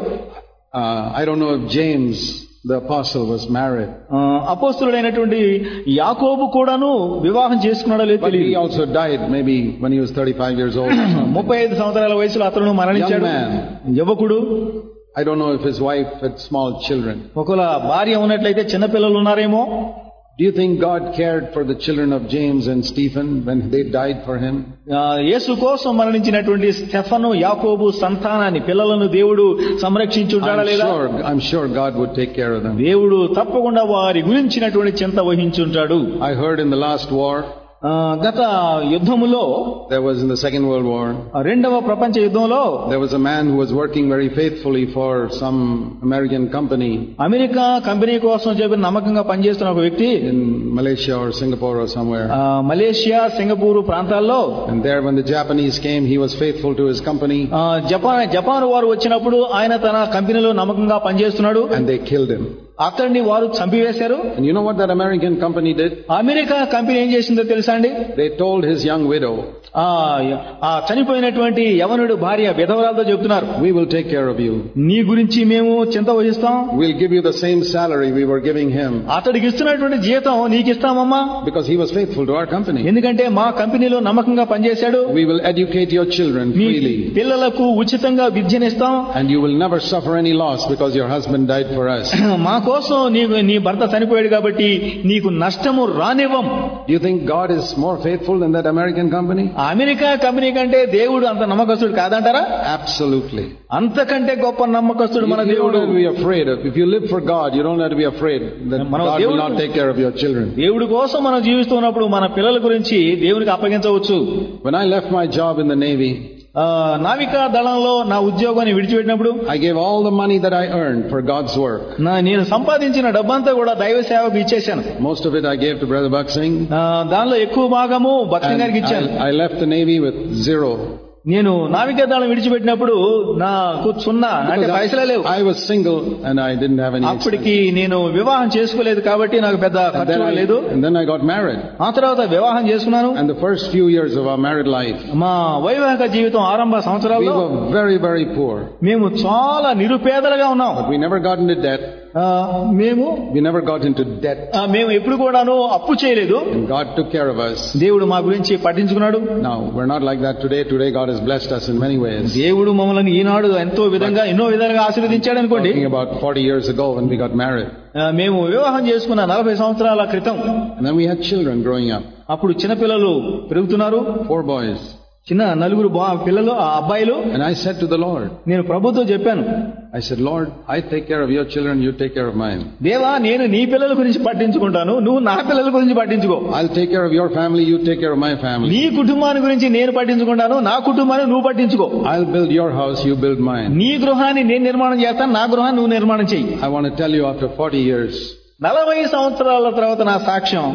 I don't know if James the apostle was married. అపోస్తలుడైనటువంటి యాకోబు కూడాను వివాహం చేసుకున్నాడో లేదో But తెలియదు. he also died maybe when he was 35 years old. 35 సంవత్సరాల వయసులో అతను మరణించాడు. యువకుడు. I don't know if his wife had small children. ఒకవేళ భార్య ఉన్నట్లయితే చిన్నపిల్లలు ఉన్నారేమో. Do you think God cared for the children of James and Stephen when they died for him? యేసు కోసం మరణించినటువంటి స్టెఫను, యాకోబు సంతానాన్ని, పిల్లలను దేవుడు సంరక్షించుంటాడా లేదా? I'm sure God would take care of them. దేవుడు తప్పకుండా వారి గురించినటువంటి చింత వహించుంటాడు. I heard in the last war, గత యుద్ధములో, there was in the Second World War, రెండవ ప్రపంచ యుద్ధంలో, there was a man who was working very faithfully for some American company. America company కోసం చెప్పి నమ్మకంగా పనిచేస్తున్న ఒక వ్యక్తి in Malaysia or Singapore or somewhere. Malaysia, Singapore ప్రాంతాల్లో. And there when the Japanese came, he was faithful to his company. Japan వారు వచ్చినప్పుడు ఆయన తన కంపెనీలో నమ్మకంగా పనిచేస్తున్నాడు. And they killed him. అతన్ని వారు చంపివేశారు. And you know what that American company did? America company ఏం చేసిందో తెలుసా అండి? They told his young widow, చనిపోయినటువంటి యవనుడు భార్య విధవరాలతో చెప్తున్నారు, we will take care of you. నీ గురించి మేము చింత వహిస్తాం. We'll give you the same salary we were giving him. అతడికి ఇస్తున్నటువంటి జీతం నీకు ఇస్తామమ్మా. Because he was faithful to our company. ఎందుకంటే మా కంపెనీలో నమ్మకంగా పనిచేశాడు. We will educate your children freely. పిల్లలకు ఉచితంగా విద్యనిస్తాం. And you will never suffer any loss because your husband died for us. మా కోసం నీ భర్త చనిపోయాడు కాబట్టి నీకు నష్టము రానివ్వం. Do you think God is more faithful than that American company? America company కంటే దేవుడు అంత నమ్మకస్తుడు కాదంటారా? Absolutely. అంతకంటే గొప్ప నమ్మకస్తుడు మన దేవుడు. You don't have to be afraid of. If you live for God, you don't have to be afraid that God will not take care of your children. దేవుడి కోసం మనం జీవిస్తున్నప్పుడు మన పిల్లల గురించి దేవునికి అప్పగించవచ్చు. When I left my job in the Navy, నావికా దళంలో నా ఉద్యోగాన్ని విడిచిపెట్టినప్పుడు, I gave all the money that I earned for God's work. నేను సంపాదించిన డబ్బంతా కూడా దైవ సేవకు ఇచ్చేశాను. Most of it I gave to Brother Buxing. దానిలో ఎక్కువ భాగము భక్సింగ్ గారికి ఇచ్చాను. I left the Navy with zero. నేను నావికా దళం విడిచిపెట్టినప్పుడు నాకు సున్నా, అంటే పైసలే లేవు. I was single and I didn't have any. అప్పటికి నేను వివాహం చేసుకోలేదు కాబట్టి నాకు పెద్ద ఖర్చు లేదు. And then I got married. ఆ తర్వాత వివాహం చేసుకున్నాను. And the first few years of our married life, మా వైవాహిక జీవితం ఆరంభ సంవత్సరాల్లో we were very, very poor. మేము చాలా నిరుపేదలుగా ఉన్నాం. But we never got into debt. We never got into debt. మేము ఎప్పుడు కూడాను అప్పు చేయలేదు. And God took care of us. దేవుడు మా గురించి పట్టించుకున్నాడు. Now we're not like that today. Today God has blessed us in many ways. దేవుడు మమ్మల్ని ఈనాడు ఎన్నో విధాలుగా ఆశీర్వదించాడు అనుకోండి. Talking about 40 years ago when we got married. మేము వివాహం చేసుకున్న 40 సంవత్సరాల క్రితం. And then we had children growing up. అప్పుడు చిన్నపిల్లలు పెరుగుతున్నారు. 4 boys. చిన్న 4 పిల్లలు, ఆ అబ్బాయిలు. And I said to the Lord, నేను ప్రభుతో చెప్పాను, I said, Lord, I take care of your children, you take care of mine. దేవా, నేను నీ పిల్లల గురించి పట్టించుకుంటాను, నువ్వు నా పిల్లల గురించి పట్టించుకో. I'll take care of your family, you take care of my family. నీ కుటుంబాన్ని గురించి నేను పట్టించుకుంటాను, నా కుటుంబాన్ని నువ్వు పట్టించుకో. I'll build your house, you build mine. నీ గృహాన్ని నేను నిర్మాణం చేస్తాను, నా గృహాన్ని నువ్వు నిర్మాణం చెయ్యి. I want to tell you, after 40 years, 40 సంవత్సరాల తర్వాత నా సాక్ష్యం,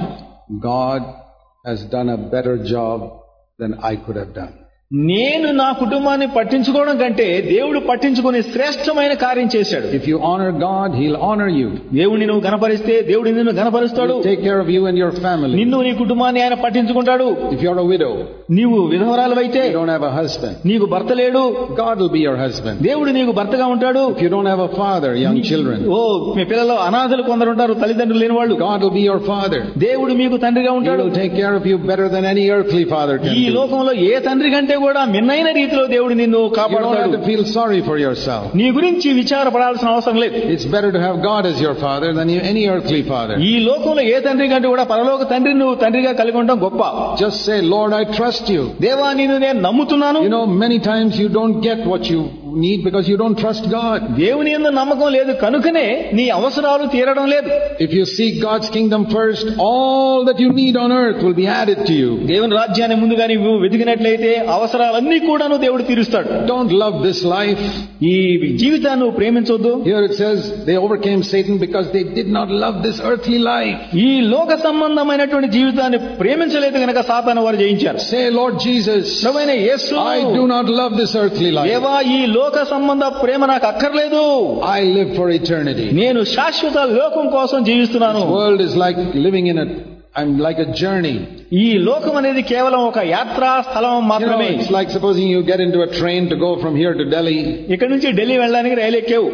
God has done a better job than I could have done. నేను నా కుటుంబాన్ని పట్టించుకోవడం కంటే దేవుడు పట్టించుకునే శ్రేష్టమైన కార్యం చేశాడు. If you honor God, He'll honor you. దేవుడిని నువ్వు గణపరిస్తే దేవుడు నిన్ను గణపరుస్తాడు. He'll take care of you and your family. నిన్ను నీ కుటుంబాన్ని ఆయన పట్టించుకుంటాడు. If you're a widow, నీవు విధవరాలవైతే, you don't have a husband, నీకు భర్త లేడు, God will be your husband. దేవుడు నీకు భర్తగా ఉంటాడు. If you don't have a father, young children, మీ పిల్లలు అనాథలు కొందరు ఉంటారు, తల్లిదండ్రులు లేని వాళ్ళు, God will be your father. దేవుడు మీకు తండ్రిగా He ఉంటాడు. will take care of you better than any earthly father can ఈ do. లోకంలో ఏ తండ్రి కంటే కూడా మిన్నైన రీతిలో దేవుడు నిన్ను You don't have కాపాడుతాడు. to feel sorry for yourself. నీ గురించి విచారపడాల్సిన అవసరం లేదు. It's better to have God as your father than any earthly father. ఈ లోకంలో ఏ తండ్రి కంటే కూడా పరలోక తండ్రి నువ్వు తండ్రిగా కలిగి ఉండడం గొప్ప. Just say, Lord, I trust you. దేవా, నిన్ను నేను నమ్ముతున్నాను. You know, many times you don't get what you need because you don't trust God. దేవుని యందు నమ్మకం లేదు కనుకనే నీ అవసరాలు తీరడం లేదు. If you seek God's kingdom first, all that you need on earth will be added to you. దేవుని రాజ్యాన్ని ముందుగా నీవు వెతికినట్లయితే అవసరాలన్నీ కూడాను దేవుడు తీరుస్తాడు. Don't love this life. ఈ జీవితాన్ని నువ్వు ప్రేమించొద్దు. Here it says they overcame Satan because they did not love this earthly life. ఈ లోక సంబంధమైనటువంటి జీవితాన్ని ప్రేమించలేదు గనక సాతాను వారు జయించారు. Say, Lord Jesus, ప్రభువైన యేసు, I do not love this earthly life. దేవా, ఈ లోక సంబంధ ప్రేమ నాకు అక్కర్లేదు. I live for eternity. నేను శాశ్వత లోకం కోసం జీవిస్తున్నాను. This world is like living in I'm like a journey. ఈ లోకం అనేది కేవలం ఒక యాత్రా స్థలం మాత్రమే. It's like supposing you get into a train to go from here to Delhi. ఇక్కడ నుంచి ఢిల్లీ వెళ్ళడానికి రైలు ఎక్కావు.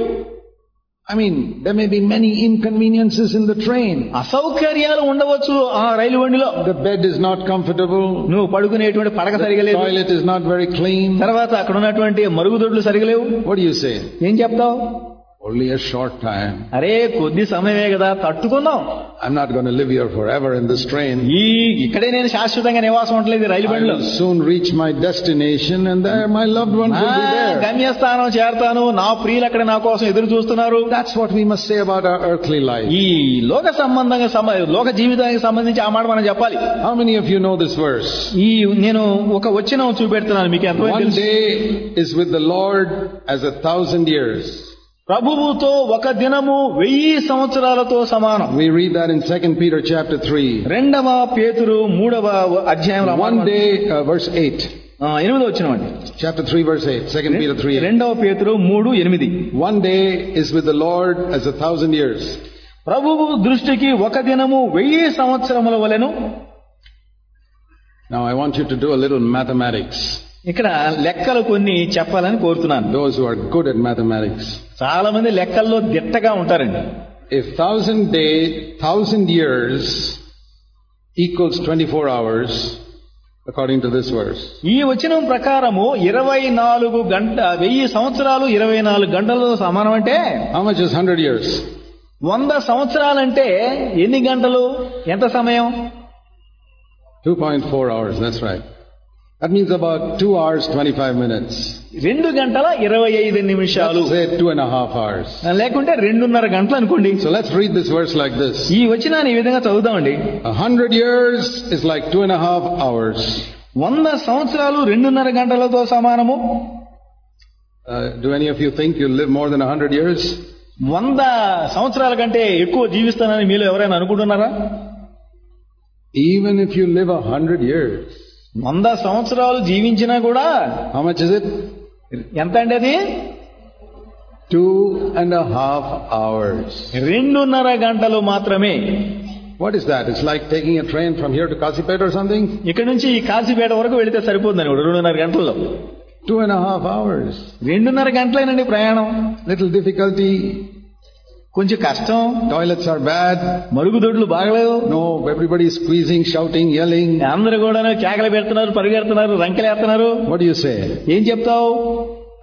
I mean, there may be many inconveniences in the train. అసౌకర్యాలు ఉండవచ్చు ఆ రైలు బండిలో. The bed is not comfortable. నువ్వు పడుకునేటువంటి పడక సరిగా లేదు. The toilet is not very clean. తర్వాత అక్కడ ఉన్నటువంటి మరుగుదొడ్లు సరిగా లేవు. What do you say? ఏం చెప్తావు? Only a short time. అరే, కొద్ది సమయమే కదా, తట్టుకుందాం. I'm not going to live here forever in this train. ఇక్కడే నేను శాశ్వతంగా నివాసం ఉండలేదు రైలు I బండిలో. will soon reach my destination and there my loved ones will be there. గమ్యస్థానం చేరతాను, నా ప్రియులు అక్కడ నా కోసం ఎదురు చూస్తున్నారు. That's what we must say about our earthly life. ఈ లోక సంబంధంగా లోక జీవితానికి సంబంధించి ఆ మాట మనం చెప్పాలి. How many of you know this verse? నేను ఒక వచనం చూపెడుతున్నాను మీకు. One day is with the Lord as 1,000 years. ప్రభువుతో ఒక దినము 1000 సంవత్సరాలతో సమానం. We read that in 2 Peter chapter 3. 2 పేతురు 3వ అధ్యాయంలో One day, verse 8. 8వ వచనం. Chapter 3 verse 8. 2 Peter 3. 2 పేతురు 3:8. One day is with the Lord as 1,000 years. ప్రభువు దృష్టికి ఒక దినము 1000 సంవత్సరముల వలెను. Now I want you to do a little mathematics. ఇక్కడ లెక్కలు కొన్ని చెప్పాలని కోరుతున్నాను. Those who are good at mathematics. చాలా మంది లెక్కల్లో దిట్టగా ఉంటారండి. If 1,000 years equals 24 hours, according to this verse. ఈ వచనం ప్రకారము 1000 సంవత్సరాలు 24 గంటలతో సమానం అంటే, How much is 100 years? 100 సంవత్సరాలంటే ఎన్ని గంటలు, ఎంత సమయం? 2.4 hours, that's right. That means about 2 hours 25 minutes. 2 గంటల 25 నిమిషాలు. Let's say 2.5 hours. లేకుంటే 2.5 గంటలు అనుకోండి. So let's read this verse like this. ఈ వచనాన్ని ఈ విధంగా చదువుదామండి. 100 years is like 2.5 hours. 100 సంవత్సరాలు 2.5 గంటలతో సమానము. Do any of you think you'll live more than 100 years? 100 సంవత్సరాల కంటే ఎక్కువ జీవిస్తానని మీలో ఎవరైనా అనుకుంటున్నారా? Even if you live 100 years. 100 సంవత్సరాలు జీవించినా కూడా, how much is it? ఎంత అండి అది? 2.5 hours. 2.5 గంటలు మాత్రమే. What is that? It's like taking a train from here to Kasipet or something? ఇక్కడ నుంచి కాశీపేట వరకు వెళితే సరిపోతుందని 2.5 గంటల్లో. 2.5 hours. 2.5 గంటలేనండి ప్రయాణం. Little difficulty. కొంచెం కష్టం. Toilets are bad. మరుగుదొడ్లు బాగలేవు. No, everybody is squeezing, shouting, yelling. అందరూ కూడా కేకలు పెడుతున్నారు, పరిగెడుతున్నారు, రంకెలేస్తున్నారు. What do you say? ఏం చెప్తావు?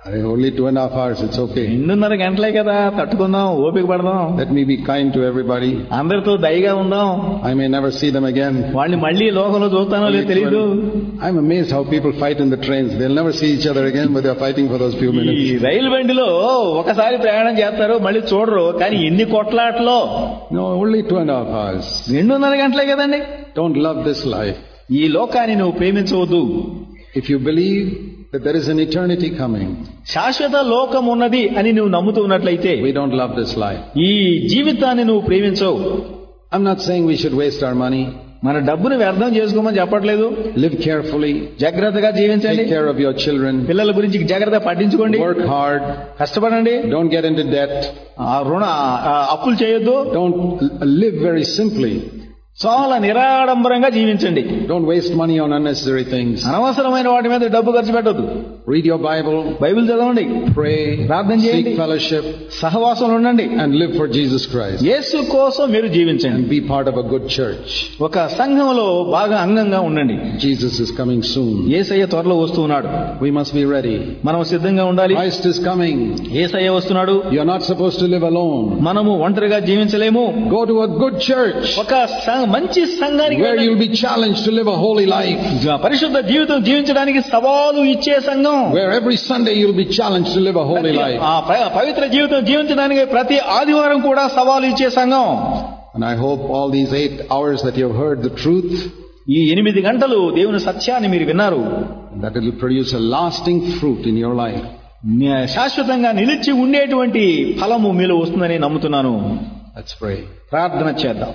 Only 2.5 hours, it's okay. 2.5 గంటలే కదా, తట్టుకుందాం, ఓపిక పడదాం. Let me be kind to everybody. అందరితో దయగా ఉందాం. I may never see them again. వాళ్ళని మళ్ళీ లోకంలో చూస్తానో లేదో తెలియదు. I'm amazed how people fight in the trains. They'll never see each other again, but they're fighting for those few minutes. ఈ రైలు బండిలో ఒకసారి ప్రయాణం చేస్తారు, మళ్ళీ చూడరు, కానీ ఎన్ని కొట్లాటలో. No, only 2.5 hours. 2.5 గంటలే కదండి. Don't love this life. ఈ లోకాన్ని నువ్వు ప్రేమించవద్దు. If you believe that there is an eternity coming, శాశ్వత లోకం ఉన్నది అని నువ్వు నమ్ముతూ ఉన్నట్లయితే, we don't love this life. ఈ జీవితాన్ని నువ్వు ప్రేమించవు. I'm not saying we should waste our money. మన డబ్బును వ్యర్థం చేసుకోమని చెప్పట్లేదు. Live carefully. జాగ్రత్తగా జీవించండి. Take care of your children. పిల్లల గురించి జాగ్రత్తగా పట్టించుకోండి. Work hard. కష్టపడండి. Don't get into debt. అప్పులు చేయొద్దు. Don't live very simply. చాలా నిరాడంబరంగా జీవించండి. Don't waste money on unnecessary things. అనవసరమైన వాటి మీద డబ్బు ఖర్చు పెట్టొద్దు. Read your Bible. బైబిల్ చదవండి. Pray. ప్రార్థన చేయండి. Seek fellowship. సహవాసంలో ఉండండి. And live for Jesus Christ. యేసు కోసం మీరు జీవించండి. And be part of a good church. ఒక సంఘంలో బాగా అంగంగా ఉండండి. Jesus is coming soon. యేసయ్య త్వరలో వస్తున్నాడు. We must be ready. మనం సిద్ధంగా ఉండాలి. Christ is coming. యేసయ్య వస్తున్నాడు. You are not supposed to live alone. మనము ఒంటరిగా జీవించలేము. Go to a good church. ఒక మంచి సంఘానికి where you will be challenged to live a holy life. పరిశుద్ధ జీవితం జీవించడానికి సవాలు ఇచ్చే సంఘం. Where every Sunday you will be challenged to live a holy life. పవిత్ర జీవితం జీవించడానికి ప్రతి ఆదివారం కూడా సవాలు ఇచ్చే సంఘం. And I hope all these 8 hours that you have heard the truth, ఈ 8 గంటలు దేవుని సత్యాన్ని మీరు విన్నారు, that it will produce a lasting fruit in your life. శాశ్వతంగా నిలిచి ఉండేటువంటి ఫలము మీలో వస్తుందని నమ్ముతున్నాను. Let's pray. ప్రార్థన చేద్దాం.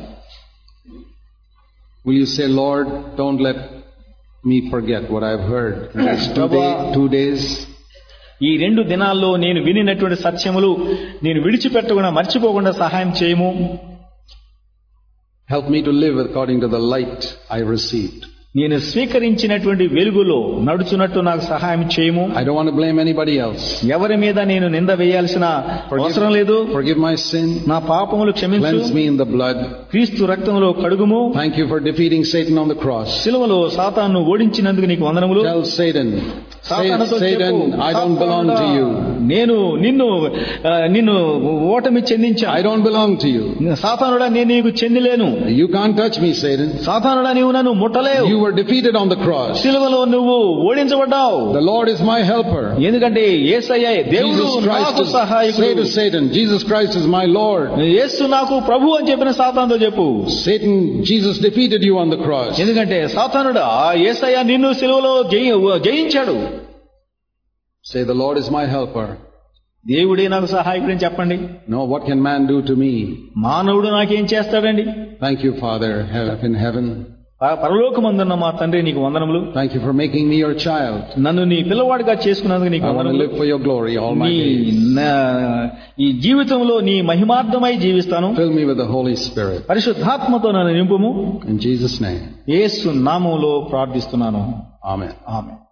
Will you say, Lord, don't let me forget what I've heard in these 2 days? ఈ 2 దినాల్లో నేను వినినటువంటి సత్యములు నేను విడిచిపెట్టకుండా మర్చిపోకుండా సహాయం చేయము. Help me to live according to the light I received. నేను స్వీకరించినటువంటి వెలుగులో నడుచున్నట్టు నాకు సహాయం చేయము. I don't want to blame anybody else. ఎవరి మీద నేను నింద వేయాల్సిన అవసరం లేదు. Forgive my sin. నా పాపములు క్షమించు. Cleanse me in the blood. క్రీస్తు రక్తములో కడుగుము. Thank you for defeating Satan on the cross. శిలువలో సాతానును ఓడించినందుకు నీకు వందనములు. Tell Satan, Satan, I don't belong to you. నేను నిన్ను ఓటమి చెందించా. I don't belong to you. సాతానుడా నేను నీకు చెందలేను. You can't touch me, Satan. సాతానుడా నీవు నన్ను ముట్టలేవు. You were defeated on the cross. శిలువలో నువ్వు ఓడించబడ్డావు. The Lord is my helper. ఎందుకంటే యేసయ్య దేవుడు నాకు సహాయకుడు. Say to Satan, Jesus Christ is my Lord. యేసు నాకు ప్రభు అని చెప్పిన సాతానుతో చెప్పు. Satan, Jesus defeated you on the cross. ఎందుకంటే సాతానుడా యేసయ్య నిన్ను శిలువలో జయించాడు. Say, the Lord is my helper. దేవుడే నాకు సహాయకుడని చెప్పండి. No, what can man do to me? మానవుడు నాకేం చేస్తాడండి? Thank you, Father in heaven. పరలోకమందున్న మా తండ్రి నీకు వందనములు. Thank you for making me your child. నన్ను నీ పిల్లవాడిగా చేసుకున్నందుకు నీకు వందనములు. I want to live for your glory all my days. ఈ జీవితంలో నీ మహిమార్థమై జీవిస్తాను. Fill me with the Holy Spirit. పరిశుద్ధాత్మతో నన్ను నింపుము. In Jesus' name. యేసు నామములో ప్రార్థిస్తున్నాను. Amen. ఆమేన్.